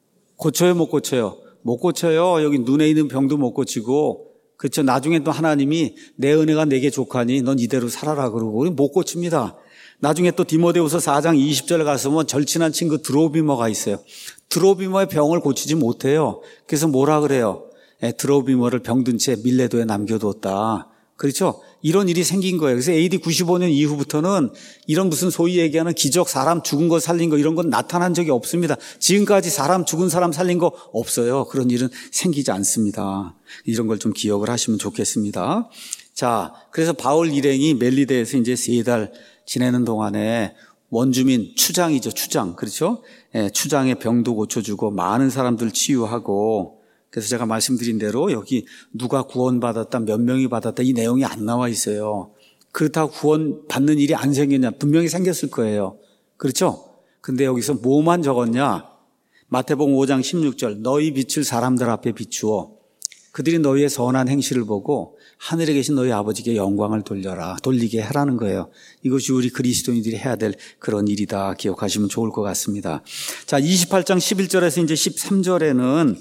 고쳐요? 못 고쳐요? 못 고쳐요. 여기 눈에 있는 병도 못 고치고, 그렇죠. 나중에 또 하나님이 내 은혜가 내게 족하니 넌 이대로 살아라 그러고 못 고칩니다. 나중에 또 디모데후서 사 장 이십 절에 가서 보면 절친한 친구 드로비머가 있어요. 드로비머의 병을 고치지 못해요. 그래서 뭐라 그래요? 에, 드로비머를 병든 채 밀레도에 남겨두었다. 그렇죠? 이런 일이 생긴 거예요. 그래서 에이디 구십오 년 이후부터는 이런 무슨 소위 얘기하는 기적, 사람 죽은 거 살린 거 이런 건 나타난 적이 없습니다. 지금까지 사람 죽은 사람 살린 거 없어요. 그런 일은 생기지 않습니다. 이런 걸 좀 기억을 하시면 좋겠습니다. 자, 그래서 바울 일행이 멜리데에서 이제 세 달 지내는 동안에 원주민 추장이죠. 추장. 그렇죠? 예, 추장의 병도 고쳐주고 많은 사람들 치유하고 그래서 제가 말씀드린 대로 여기 누가 구원받았다, 몇 명이 받았다 이 내용이 안 나와 있어요. 그렇다고 구원 받는 일이 안 생겼냐? 분명히 생겼을 거예요. 그렇죠? 근데 여기서 뭐만 적었냐? 마태복음 오 장 십육 절 너희 빛을 사람들 앞에 비추어 그들이 너희의 선한 행실을 보고 하늘에 계신 너희 아버지께 영광을 돌려라. 돌리게 하라는 거예요. 이것이 우리 그리스도인들이 해야 될 그런 일이다. 기억하시면 좋을 것 같습니다. 자, 이십팔 장 십일 절에서 이제 십삼 절에는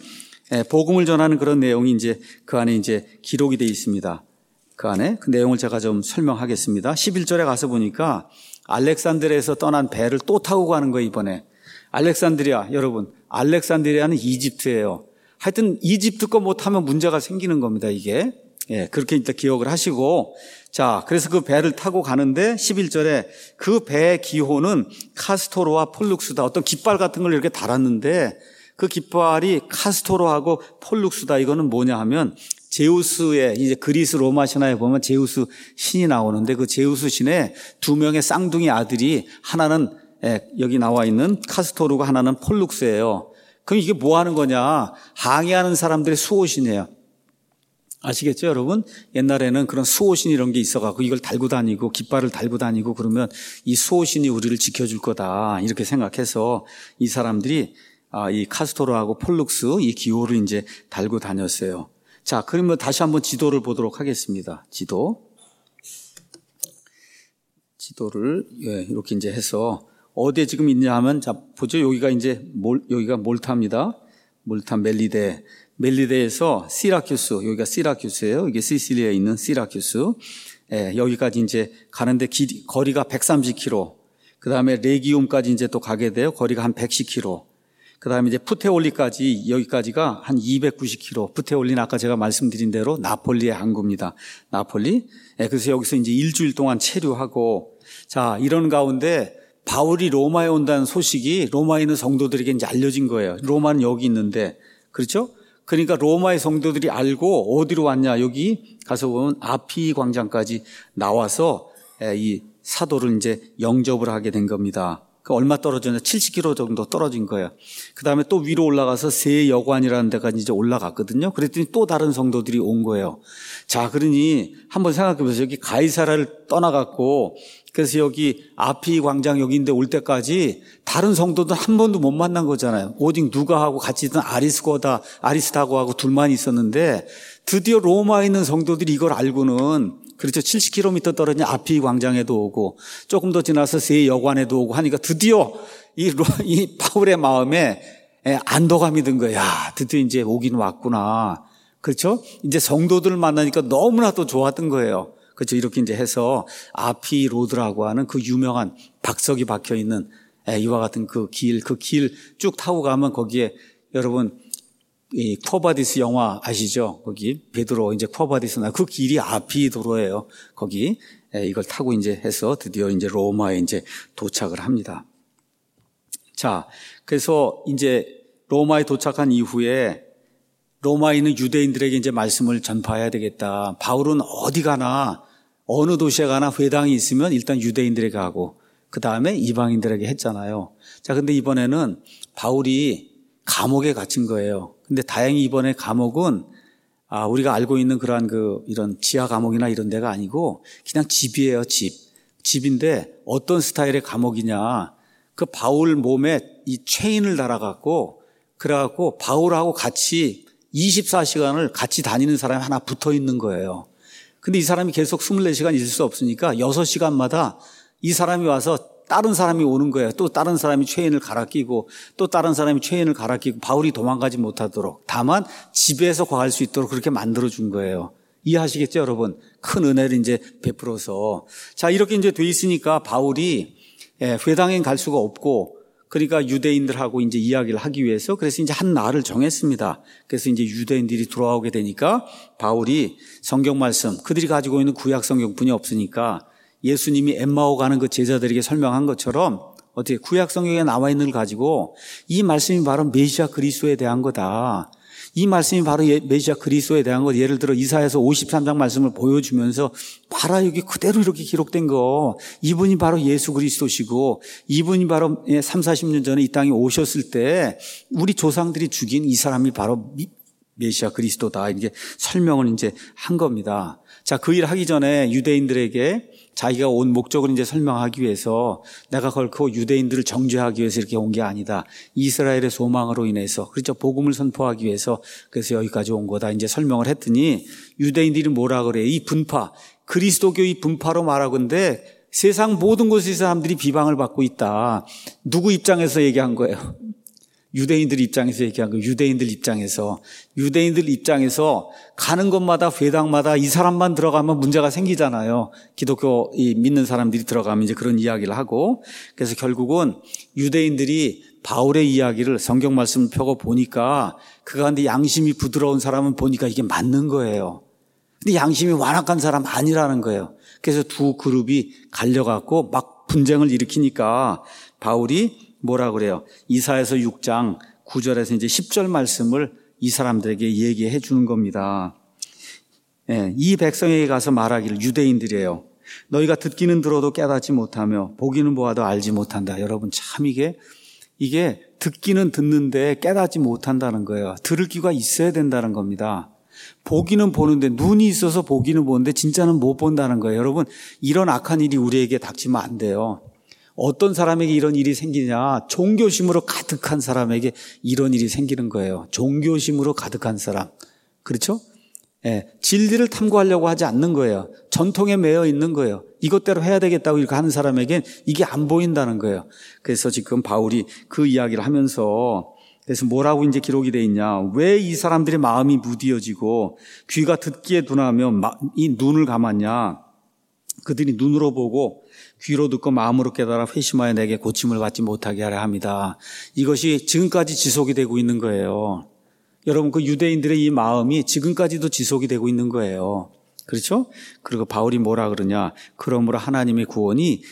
복음을 전하는 그런 내용이 이제 그 안에 이제 기록이 되어 있습니다. 그 안에 그 내용을 제가 좀 설명하겠습니다. 십일 절에 가서 보니까 알렉산드리아에서 떠난 배를 또 타고 가는 거예요, 이번에. 알렉산드리아, 여러분, 알렉산드리아는 이집트예요. 하여튼 이집트 거 못하면 문제가 생기는 겁니다, 이게. 예, 그렇게 일단 기억을 하시고. 자, 그래서 그 배를 타고 가는데 십일 절에 그 배의 기호는 카스토로와 폴룩스다. 어떤 깃발 같은 걸 이렇게 달았는데 그 깃발이 카스토로하고 폴룩스다. 이거는 뭐냐 하면 제우스의 이제 그리스 로마 신화에 보면 제우스 신이 나오는데 그 제우스 신의 두 명의 쌍둥이 아들이 하나는 여기 나와 있는 카스토르고 하나는 폴룩스예요. 그럼 이게 뭐 하는 거냐? 항해하는 사람들의 수호신이에요. 아시겠죠, 여러분? 옛날에는 그런 수호신 이런 게 있어갖고 이걸 달고 다니고 깃발을 달고 다니고 그러면 이 수호신이 우리를 지켜줄 거다 이렇게 생각해서 이 사람들이 이 카스토르하고 폴룩스 이 기호를 이제 달고 다녔어요. 자, 그러면 다시 한번 지도를 보도록 하겠습니다. 지도. 지도를, 예, 이렇게 이제 해서, 어디에 지금 있냐 하면, 자, 보죠. 여기가 이제, 몰, 여기가 몰타입니다. 몰타 멜리데. 멜리데에서 시라큐스, 여기가 시라큐스예요. 이게 시실리아에 있는 시라큐스. 예, 여기까지 이제 가는데 길, 거리가 백삼십 킬로미터. 그 다음에 레기움까지 이제 또 가게 돼요. 거리가 한 백십 킬로미터. 그 다음에 이제 푸테올리까지, 여기까지가 한 이백구십 킬로미터. 푸테올리는 아까 제가 말씀드린 대로 나폴리의 항구입니다. 나폴리. 예, 그래서 여기서 이제 일주일 동안 체류하고, 자, 이런 가운데 바울이 로마에 온다는 소식이 로마에 있는 성도들에게 이제 알려진 거예요. 로마는 여기 있는데, 그렇죠? 그러니까 로마의 성도들이 알고 어디로 왔냐? 여기 가서 보면 아피 광장까지 나와서 예, 이 사도를 이제 영접을 하게 된 겁니다. 그 얼마 떨어졌냐? 칠십 킬로미터 정도 떨어진 거예요. 그 다음에 또 위로 올라가서 세 여관이라는 데가 이제 올라갔거든요. 그랬더니 또 다른 성도들이 온 거예요. 자, 그러니 한번 생각해 보세요. 여기 가이사라를 떠나갔고, 그래서 여기 아피 광장 여기인데 올 때까지 다른 성도들 한 번도 못 만난 거잖아요. 오직 누가 하고 같이 있던 아리스고다, 아리스타고하고 둘만 있었는데 드디어 로마에 있는 성도들이 이걸 알고는 그렇죠. 칠십 킬로미터 떨어진 아피 광장에도 오고 조금 더 지나서 세 여관에도 오고 하니까 드디어 이, 로, 이 바울의 마음에 안도감이 든 거야. 야, 드디어 이제 오긴 왔구나. 그렇죠? 이제 성도들을 만나니까 너무나 또 좋았던 거예요. 그렇죠. 이렇게 이제 해서 아피 로드라고 하는 그 유명한 박석이 박혀 있는 이와 같은 그 길, 그 길 쭉 타고 가면 거기에 여러분 이 쿼바디스 영화 아시죠? 거기 베드로 이제 쿼바디스 나 그 길이 아피 도로예요. 거기 이걸 타고 이제 해서 드디어 이제 로마에 이제 도착을 합니다. 자, 그래서 이제 로마에 도착한 이후에 로마에 있는 유대인들에게 이제 말씀을 전파해야 되겠다. 바울은 어디 가나 어느 도시에 가나 회당이 있으면 일단 유대인들에게 하고 그 다음에 이방인들에게 했잖아요. 자, 근데 이번에는 바울이 감옥에 갇힌 거예요. 근데 다행히 이번에 감옥은 아, 우리가 알고 있는 그러한 그 이런 지하 감옥이나 이런 데가 아니고 그냥 집이에요, 집. 집인데 어떤 스타일의 감옥이냐. 그 바울 몸에 이 체인을 달아갖고 그래갖고 바울하고 같이 이십사 시간을 같이 다니는 사람이 하나 붙어 있는 거예요. 근데 이 사람이 계속 이십사 시간 있을 수 없으니까 여섯 시간마다 이 사람이 와서 다른 사람이 오는 거예요. 또 다른 사람이 체인을 갈아 끼고 또 다른 사람이 체인을 갈아 끼고 바울이 도망가지 못하도록 다만 집에서 거할 수 있도록 그렇게 만들어준 거예요. 이해하시겠죠, 여러분? 큰 은혜를 이제 베풀어서. 자, 이렇게 이제 돼 있으니까 바울이 회당에 갈 수가 없고 그러니까 유대인들하고 이제 이야기를 하기 위해서 그래서 이제 한 날을 정했습니다. 그래서 이제 유대인들이 돌아오게 되니까 바울이 성경 말씀, 그들이 가지고 있는 구약 성경뿐이 없으니까 예수님이 엠마오 가는 그 제자들에게 설명한 것처럼 어떻게 구약 성경에 나와 있는 걸 가지고 이 말씀이 바로 메시아 그리스도에 대한 거다. 이 말씀이 바로 메시아 그리스도에 대한 것. 예를 들어 이사야서 오십삼 장 말씀을 보여주면서 봐라 여기 그대로 이렇게 기록된 거. 이분이 바로 예수 그리스도시고 이분이 바로 삼사십 년 전에 이 땅에 오셨을 때 우리 조상들이 죽인 이 사람이 바로 메시아 그리스도다. 이게 설명을 이제 한 겁니다. 자, 그 일 하기 전에 유대인들에게 자기가 온 목적을 이제 설명하기 위해서 내가 결코 유대인들을 정죄하기 위해서 이렇게 온 게 아니다. 이스라엘의 소망으로 인해서, 그렇죠. 복음을 선포하기 위해서 그래서 여기까지 온 거다. 이제 설명을 했더니 유대인들이 뭐라 그래요? 이 분파, 그리스도교의 분파로 말하건대 세상 모든 곳에서 사람들이 비방을 받고 있다. 누구 입장에서 얘기한 거예요? 유대인들 입장에서 얘기한 거. 유대인들 입장에서 유대인들 입장에서 가는 곳마다 회당마다 이 사람만 들어가면 문제가 생기잖아요. 기독교 믿는 사람들이 들어가면 이제 그런 이야기를 하고 그래서 결국은 유대인들이 바울의 이야기를 성경 말씀을 펴고 보니까 그 가운데 양심이 부드러운 사람은 보니까 이게 맞는 거예요. 근데 양심이 완악한 사람 아니라는 거예요. 그래서 두 그룹이 갈려갖고 막 분쟁을 일으키니까 바울이 뭐라 그래요? 이사야서 육 장 구 절에서 이제 십 절 말씀을 이 사람들에게 얘기해 주는 겁니다. 예, 이 백성에게 가서 말하기를, 유대인들이에요. 너희가 듣기는 들어도 깨닫지 못하며 보기는 보아도 알지 못한다. 여러분 참 이게 이게 듣기는 듣는데 깨닫지 못한다는 거예요. 들을 귀가 있어야 된다는 겁니다. 보기는 보는데, 눈이 있어서 보기는 보는데 진짜는 못 본다는 거예요. 여러분 이런 악한 일이 우리에게 닥치면 안 돼요. 어떤 사람에게 이런 일이 생기냐? 종교심으로 가득한 사람에게 이런 일이 생기는 거예요. 종교심으로 가득한 사람. 그렇죠? 예, 진리를 탐구하려고 하지 않는 거예요. 전통에 매여 있는 거예요. 이것대로 해야 되겠다고 이렇게 하는 사람에겐 이게 안 보인다는 거예요. 그래서 지금 바울이 그 이야기를 하면서, 그래서 뭐라고 이제 기록이 돼 있냐? 왜 이 사람들의 마음이 무디어지고 귀가 듣기에 둔하며 이 눈을 감았냐? 그들이 눈으로 보고 귀로 듣고 마음으로 깨달아 회심하여 내게 고침을 받지 못하게 하려 합니다. 이것이 지금까지 지속이 되고 있는 거예요. 여러분 그 유대인들의 이 마음이 지금까지도 지속이 되고 있는 거예요. 그렇죠? 그리고 바울이 뭐라 그러냐? 그러므로 하나님의 구원이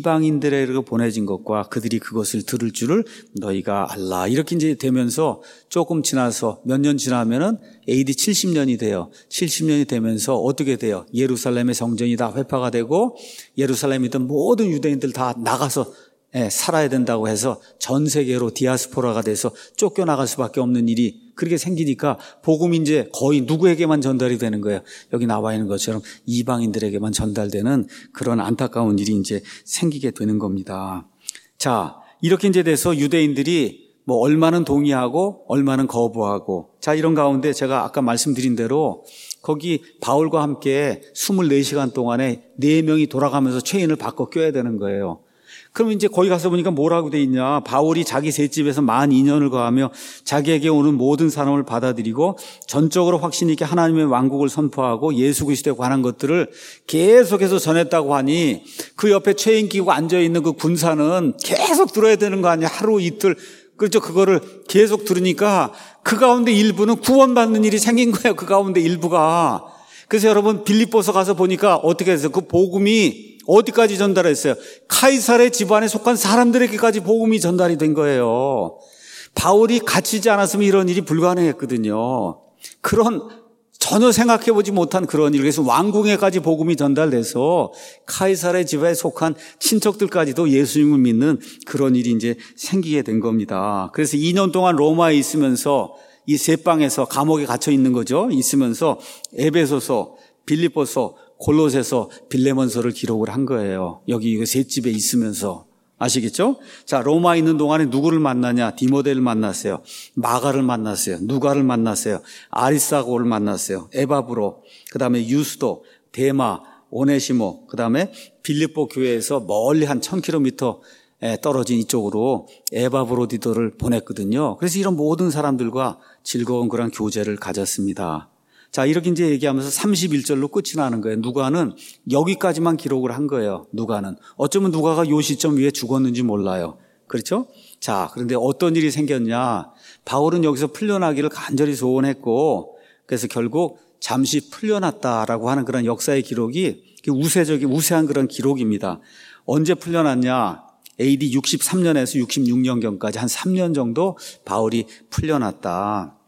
이방인들에게 보내진 것과 그들이 그것을 들을 줄을 너희가 알라. 이렇게 이제 되면서 조금 지나서 몇 년 지나면은 에이디 칠십 년이 돼요. 칠십 년이 되면서 어떻게 돼요? 예루살렘의 성전이 다 회파가 되고 예루살렘에 있던 모든 유대인들 다 나가서 예, 살아야 된다고 해서 전 세계로 디아스포라가 돼서 쫓겨나갈 수밖에 없는 일이 그렇게 생기니까 복음이 이제 거의 누구에게만 전달이 되는 거예요. 여기 나와 있는 것처럼 이방인들에게만 전달되는 그런 안타까운 일이 이제 생기게 되는 겁니다. 자, 이렇게 이제 돼서 유대인들이 뭐 얼마는 동의하고 얼마는 거부하고, 자, 이런 가운데 제가 아까 말씀드린 대로 거기 바울과 함께 이십사 시간 동안에 네 명이 돌아가면서 체인을 바꿔 껴야 되는 거예요. 그럼 이제 거기 가서 보니까 뭐라고 돼 있냐? 바울이 자기 셋집에서 만 이 년을 거하며 자기에게 오는 모든 사람을 받아들이고 전적으로 확신 있게 하나님의 왕국을 선포하고 예수 그리스도에 관한 것들을 계속해서 전했다고 하니 그 옆에 체인 끼고 앉아있는 그 군사는 계속 들어야 되는 거 아니야? 하루 이틀. 그렇죠. 그거를 계속 들으니까 그 가운데 일부는 구원받는 일이 생긴 거예요. 그 가운데 일부가. 그래서 여러분 빌립보서 가서 보니까 어떻게 했어요? 그 복음이 어디까지 전달했어요? 카이사르의 집안에 속한 사람들에게까지 복음이 전달이 된 거예요. 바울이 갇히지 않았으면 이런 일이 불가능했거든요. 그런 전혀 생각해보지 못한 그런 일. 그래서 왕궁에까지 복음이 전달돼서 카이사르의 집안에 속한 친척들까지도 예수님을 믿는 그런 일이 이제 생기게 된 겁니다. 그래서 이 년 동안 로마에 있으면서 이 세 방에서 감옥에 갇혀 있는 거죠. 있으면서 에베소서, 빌립보서, 골로새서, 빌레몬서를 기록을 한 거예요. 여기 세 집에 있으면서. 아시겠죠? 자, 로마에 있는 동안에 누구를 만나냐? 디모데를 만났어요. 마가를 만났어요. 누가를 만났어요. 아리스다고를 만났어요. 에바브로, 그 다음에 유스도, 데마, 오네시모, 그 다음에 빌립보 교회에서 멀리 한 천 킬로미터 떨어진 이쪽으로 에바브로디도를 보냈거든요. 그래서 이런 모든 사람들과 즐거운 그런 교제를 가졌습니다. 자, 이렇게 이제 얘기하면서 삼십일 절로 끝이 나는 거예요. 누가는 여기까지만 기록을 한 거예요. 누가는. 어쩌면 누가가 요 시점 위에 죽었는지 몰라요. 그렇죠? 자, 그런데 어떤 일이 생겼냐. 바울은 여기서 풀려나기를 간절히 소원했고, 그래서 결국 잠시 풀려났다라고 하는 그런 역사의 기록이 우세적인, 우세한 그런 기록입니다. 언제 풀려났냐. 에이디 육십삼 년에서 육십육 년경까지 한 삼 년 정도 바울이 풀려났다.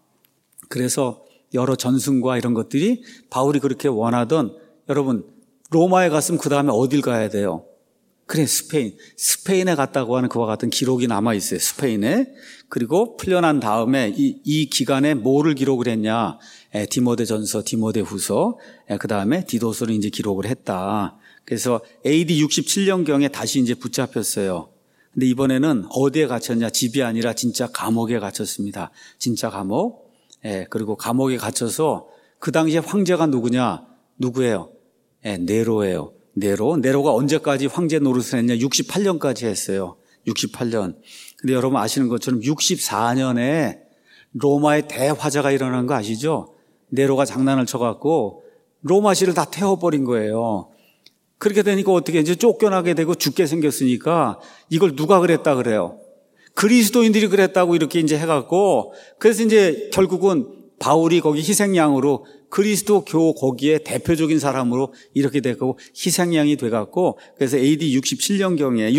그래서 여러 전승과 이런 것들이 바울이 그렇게 원하던, 여러분 로마에 갔으면 그 다음에 어딜 가야 돼요? 그래, 스페인. 스페인에 갔다고 하는 그와 같은 기록이 남아있어요. 스페인에. 그리고 풀려난 다음에 이, 이 기간에 뭐를 기록을 했냐? 에, 디모데전서, 디모데후서, 그 다음에 디도서를 이제 기록을 했다. 그래서 에이디 육십칠 년경에 다시 이제 붙잡혔어요. 근데 이번에는 어디에 갇혔냐? 집이 아니라 진짜 감옥에 갇혔습니다. 진짜 감옥. 예, 그리고 감옥에 갇혀서 그 당시에 황제가 누구냐? 누구예요? 예, 네로예요. 네로. 네로가 언제까지 황제 노릇을 했냐? 육십팔 년까지 했어요. 육십팔 년. 근데 여러분 아시는 것처럼 육십사 년에 로마의 대화재가 일어난 거 아시죠? 네로가 장난을 쳐갖고 로마시를 다 태워버린 거예요. 그렇게 되니까 어떻게 이제 쫓겨나게 되고 죽게 생겼으니까 이걸 누가 그랬다 그래요? 그리스도인들이 그랬다고 이렇게 이제 해갖고, 그래서 이제 결국은 바울이 거기 희생양으로 그리스도 교 거기에 대표적인 사람으로 이렇게 되고 희생양이 돼갖고, 그래서 에이디 육십칠 년경에,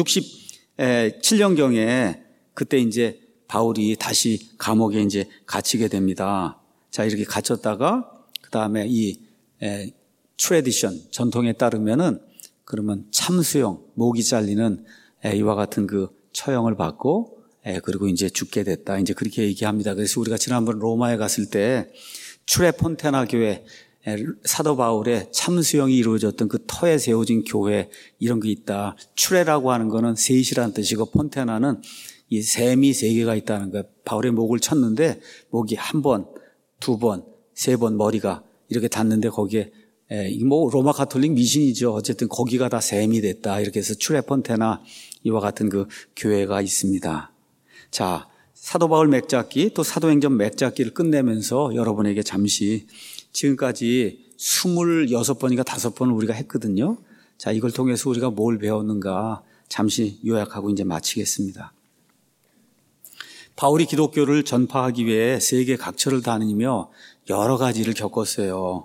육십칠 년경에 그때 이제 바울이 다시 감옥에 이제 갇히게 됩니다. 자, 이렇게 갇혔다가 그 다음에 이 에, 트래디션, 전통에 따르면은 그러면 참수형, 목이 잘리는 에, 이와 같은 그 처형을 받고 에, 그리고 이제 죽게 됐다. 이제 그렇게 얘기합니다. 그래서 우리가 지난번 로마에 갔을 때 트레폰테나 교회, 에, 사도 바울의 참수형이 이루어졌던 그 터에 세워진 교회 이런 게 있다. 트레라고 하는 거는 셋이라는 뜻이고 폰테나는 이 셈이 세 개가 있다는 거예요. 바울의 목을 쳤는데 목이 한 번, 두 번, 세 번 머리가 이렇게 닿는데 거기에 에, 뭐 로마 가톨릭 미신이죠. 어쨌든 거기가 다 셈이 됐다. 이렇게 해서 트레폰테나 이와 같은 그 교회가 있습니다. 자, 사도 바울 맥잡기 또 사도행전 맥잡기를 끝내면서 여러분에게 잠시 지금까지 스물여섯 번인가 다섯 번을 우리가 했거든요. 자, 이걸 통해서 우리가 뭘 배웠는가 잠시 요약하고 이제 마치겠습니다. 바울이 기독교를 전파하기 위해 세계 각처를 다니며 여러 가지를 겪었어요.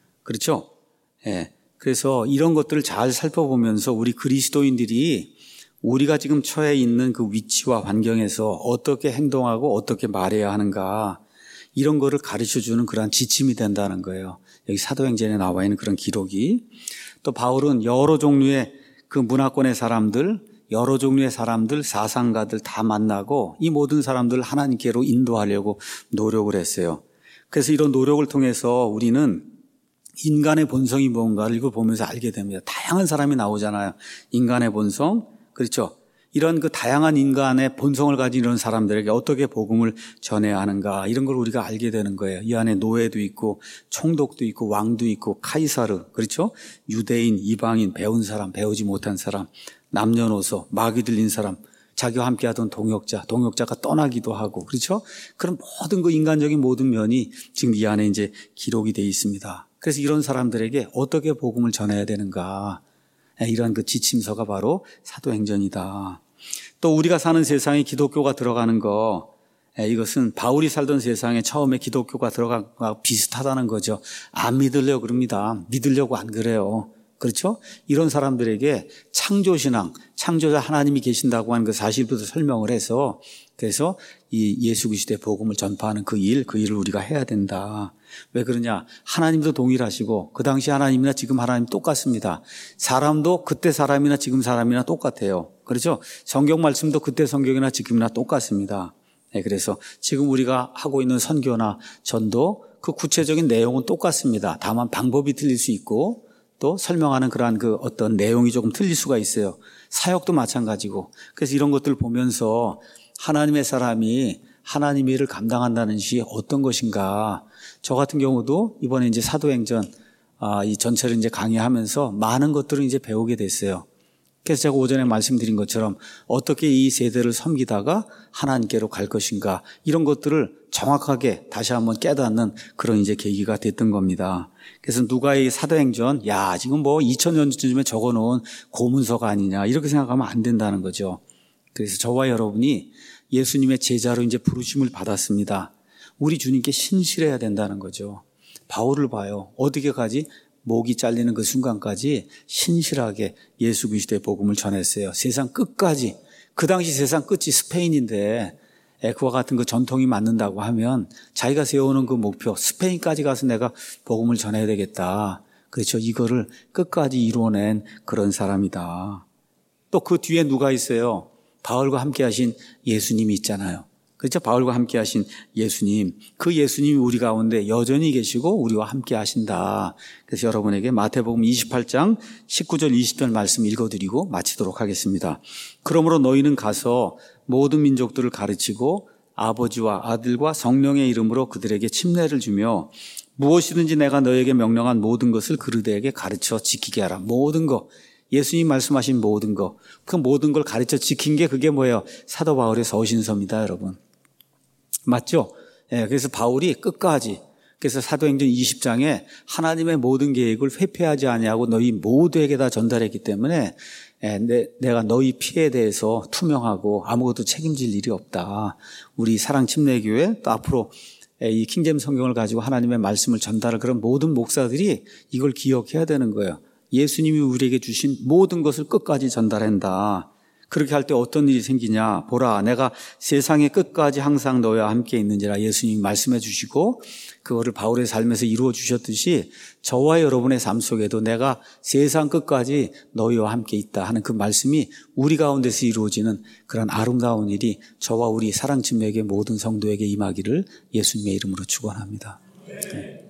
그렇죠? 예. 그래서 이런 것들을 잘 살펴보면서 우리 그리스도인들이 우리가 지금 처해 있는 그 위치와 환경에서 어떻게 행동하고 어떻게 말해야 하는가 이런 거를 가르쳐주는 그러한 지침이 된다는 거예요. 여기 사도행전에 나와 있는 그런 기록이. 또 바울은 여러 종류의 그 문화권의 사람들, 여러 종류의 사람들, 사상가들 다 만나고 이 모든 사람들을 하나님께로 인도하려고 노력을 했어요. 그래서 이런 노력을 통해서 우리는 인간의 본성이 뭔가를 이걸 보면서 알게 됩니다. 다양한 사람이 나오잖아요. 인간의 본성, 그렇죠? 이런 그 다양한 인간의 본성을 가진 이런 사람들에게 어떻게 복음을 전해야 하는가 이런 걸 우리가 알게 되는 거예요. 이 안에 노예도 있고 총독도 있고 왕도 있고 카이사르, 그렇죠? 유대인, 이방인, 배운 사람, 배우지 못한 사람, 남녀노소, 마귀 들린 사람, 자기와 함께하던 동역자, 동역자가 떠나기도 하고, 그렇죠? 그런 모든 그 인간적인 모든 면이 지금 이 안에 이제 기록이 되어 있습니다. 그래서 이런 사람들에게 어떻게 복음을 전해야 되는가? 이런 그 지침서가 바로 사도행전이다. 또 우리가 사는 세상에 기독교가 들어가는 거, 이것은 바울이 살던 세상에 처음에 기독교가 들어간 거와 비슷하다는 거죠. 안 믿으려고 그럽니다. 믿으려고 안 그래요. 그렇죠? 이런 사람들에게 창조신앙, 창조자 하나님이 계신다고 하는 그 사실부터 설명을 해서 그래서 이 예수 그리스도의 복음을 전파하는 그 일, 그 일을 우리가 해야 된다. 왜 그러냐? 하나님도 동일하시고 그 당시 하나님이나 지금 하나님 똑같습니다. 사람도 그때 사람이나 지금 사람이나 똑같아요. 그렇죠? 성경 말씀도 그때 성경이나 지금이나 똑같습니다. 네, 그래서 지금 우리가 하고 있는 선교나 전도 그 구체적인 내용은 똑같습니다. 다만 방법이 틀릴 수 있고 또 설명하는 그러한 그 어떤 내용이 조금 틀릴 수가 있어요. 사역도 마찬가지고. 그래서 이런 것들을 보면서 하나님의 사람이 하나님의 일을 감당한다는 것이 어떤 것인가. 저 같은 경우도 이번에 이제 사도행전 아, 이 전체를 이제 강의하면서 많은 것들을 이제 배우게 됐어요. 그래서 제가 오전에 말씀드린 것처럼 어떻게 이 세대를 섬기다가 하나님께로 갈 것인가 이런 것들을 정확하게 다시 한번 깨닫는 그런 이제 계기가 됐던 겁니다. 그래서 누가 이 사도행전 야 지금 뭐 이천 년 전쯤에 적어놓은 고문서가 아니냐 이렇게 생각하면 안 된다는 거죠. 그래서 저와 여러분이 예수님의 제자로 이제 부르심을 받았습니다. 우리 주님께 신실해야 된다는 거죠. 바울을 봐요. 어떻게 가지? 목이 잘리는 그 순간까지 신실하게 예수 그리스도의 복음을 전했어요. 세상 끝까지. 그 당시 세상 끝이 스페인인데 그와 같은 그 전통이 맞는다고 하면 자기가 세우는 그 목표 스페인까지 가서 내가 복음을 전해야 되겠다. 그렇죠. 이거를 끝까지 이루어낸 그런 사람이다. 또 그 뒤에 누가 있어요? 바울과 함께 하신 예수님이 있잖아요. 그렇죠? 바울과 함께 하신 예수님. 그 예수님이 우리 가운데 여전히 계시고 우리와 함께 하신다. 그래서 여러분에게 마태복음 이십팔 장 십구 절 이십 절 말씀 읽어드리고 마치도록 하겠습니다. 그러므로 너희는 가서 모든 민족들을 가르치고 아버지와 아들과 성령의 이름으로 그들에게 침례를 주며 무엇이든지 내가 너희에게 명령한 모든 것을 그들에게 가르쳐 지키게 하라. 모든 것. 예수님 말씀하신 모든 것. 그 모든 걸 가르쳐 지킨 게 그게 뭐예요? 사도 바울의 서신서입니다, 여러분. 맞죠? 예, 그래서 바울이 끝까지 그래서 사도행전 이십 장에 하나님의 모든 계획을 회피하지 아니하고 너희 모두에게 다 전달했기 때문에 예, 내, 내가 너희 피해에 대해서 투명하고 아무것도 책임질 일이 없다. 우리 사랑침례교회 또 앞으로 이 킹제임스 성경을 가지고 하나님의 말씀을 전달할 그런 모든 목사들이 이걸 기억해야 되는 거예요. 예수님이 우리에게 주신 모든 것을 끝까지 전달한다. 그렇게 할 때 어떤 일이 생기냐? 보라, 내가 세상의 끝까지 항상 너와 함께 있는지라 예수님이 말씀해 주시고 그거를 바울의 삶에서 이루어 주셨듯이 저와 여러분의 삶 속에도 내가 세상 끝까지 너희와 함께 있다 하는 그 말씀이 우리 가운데서 이루어지는 그런 아름다운 일이 저와 우리 사랑친구에게 모든 성도에게 임하기를 예수님의 이름으로 축원합니다. 네.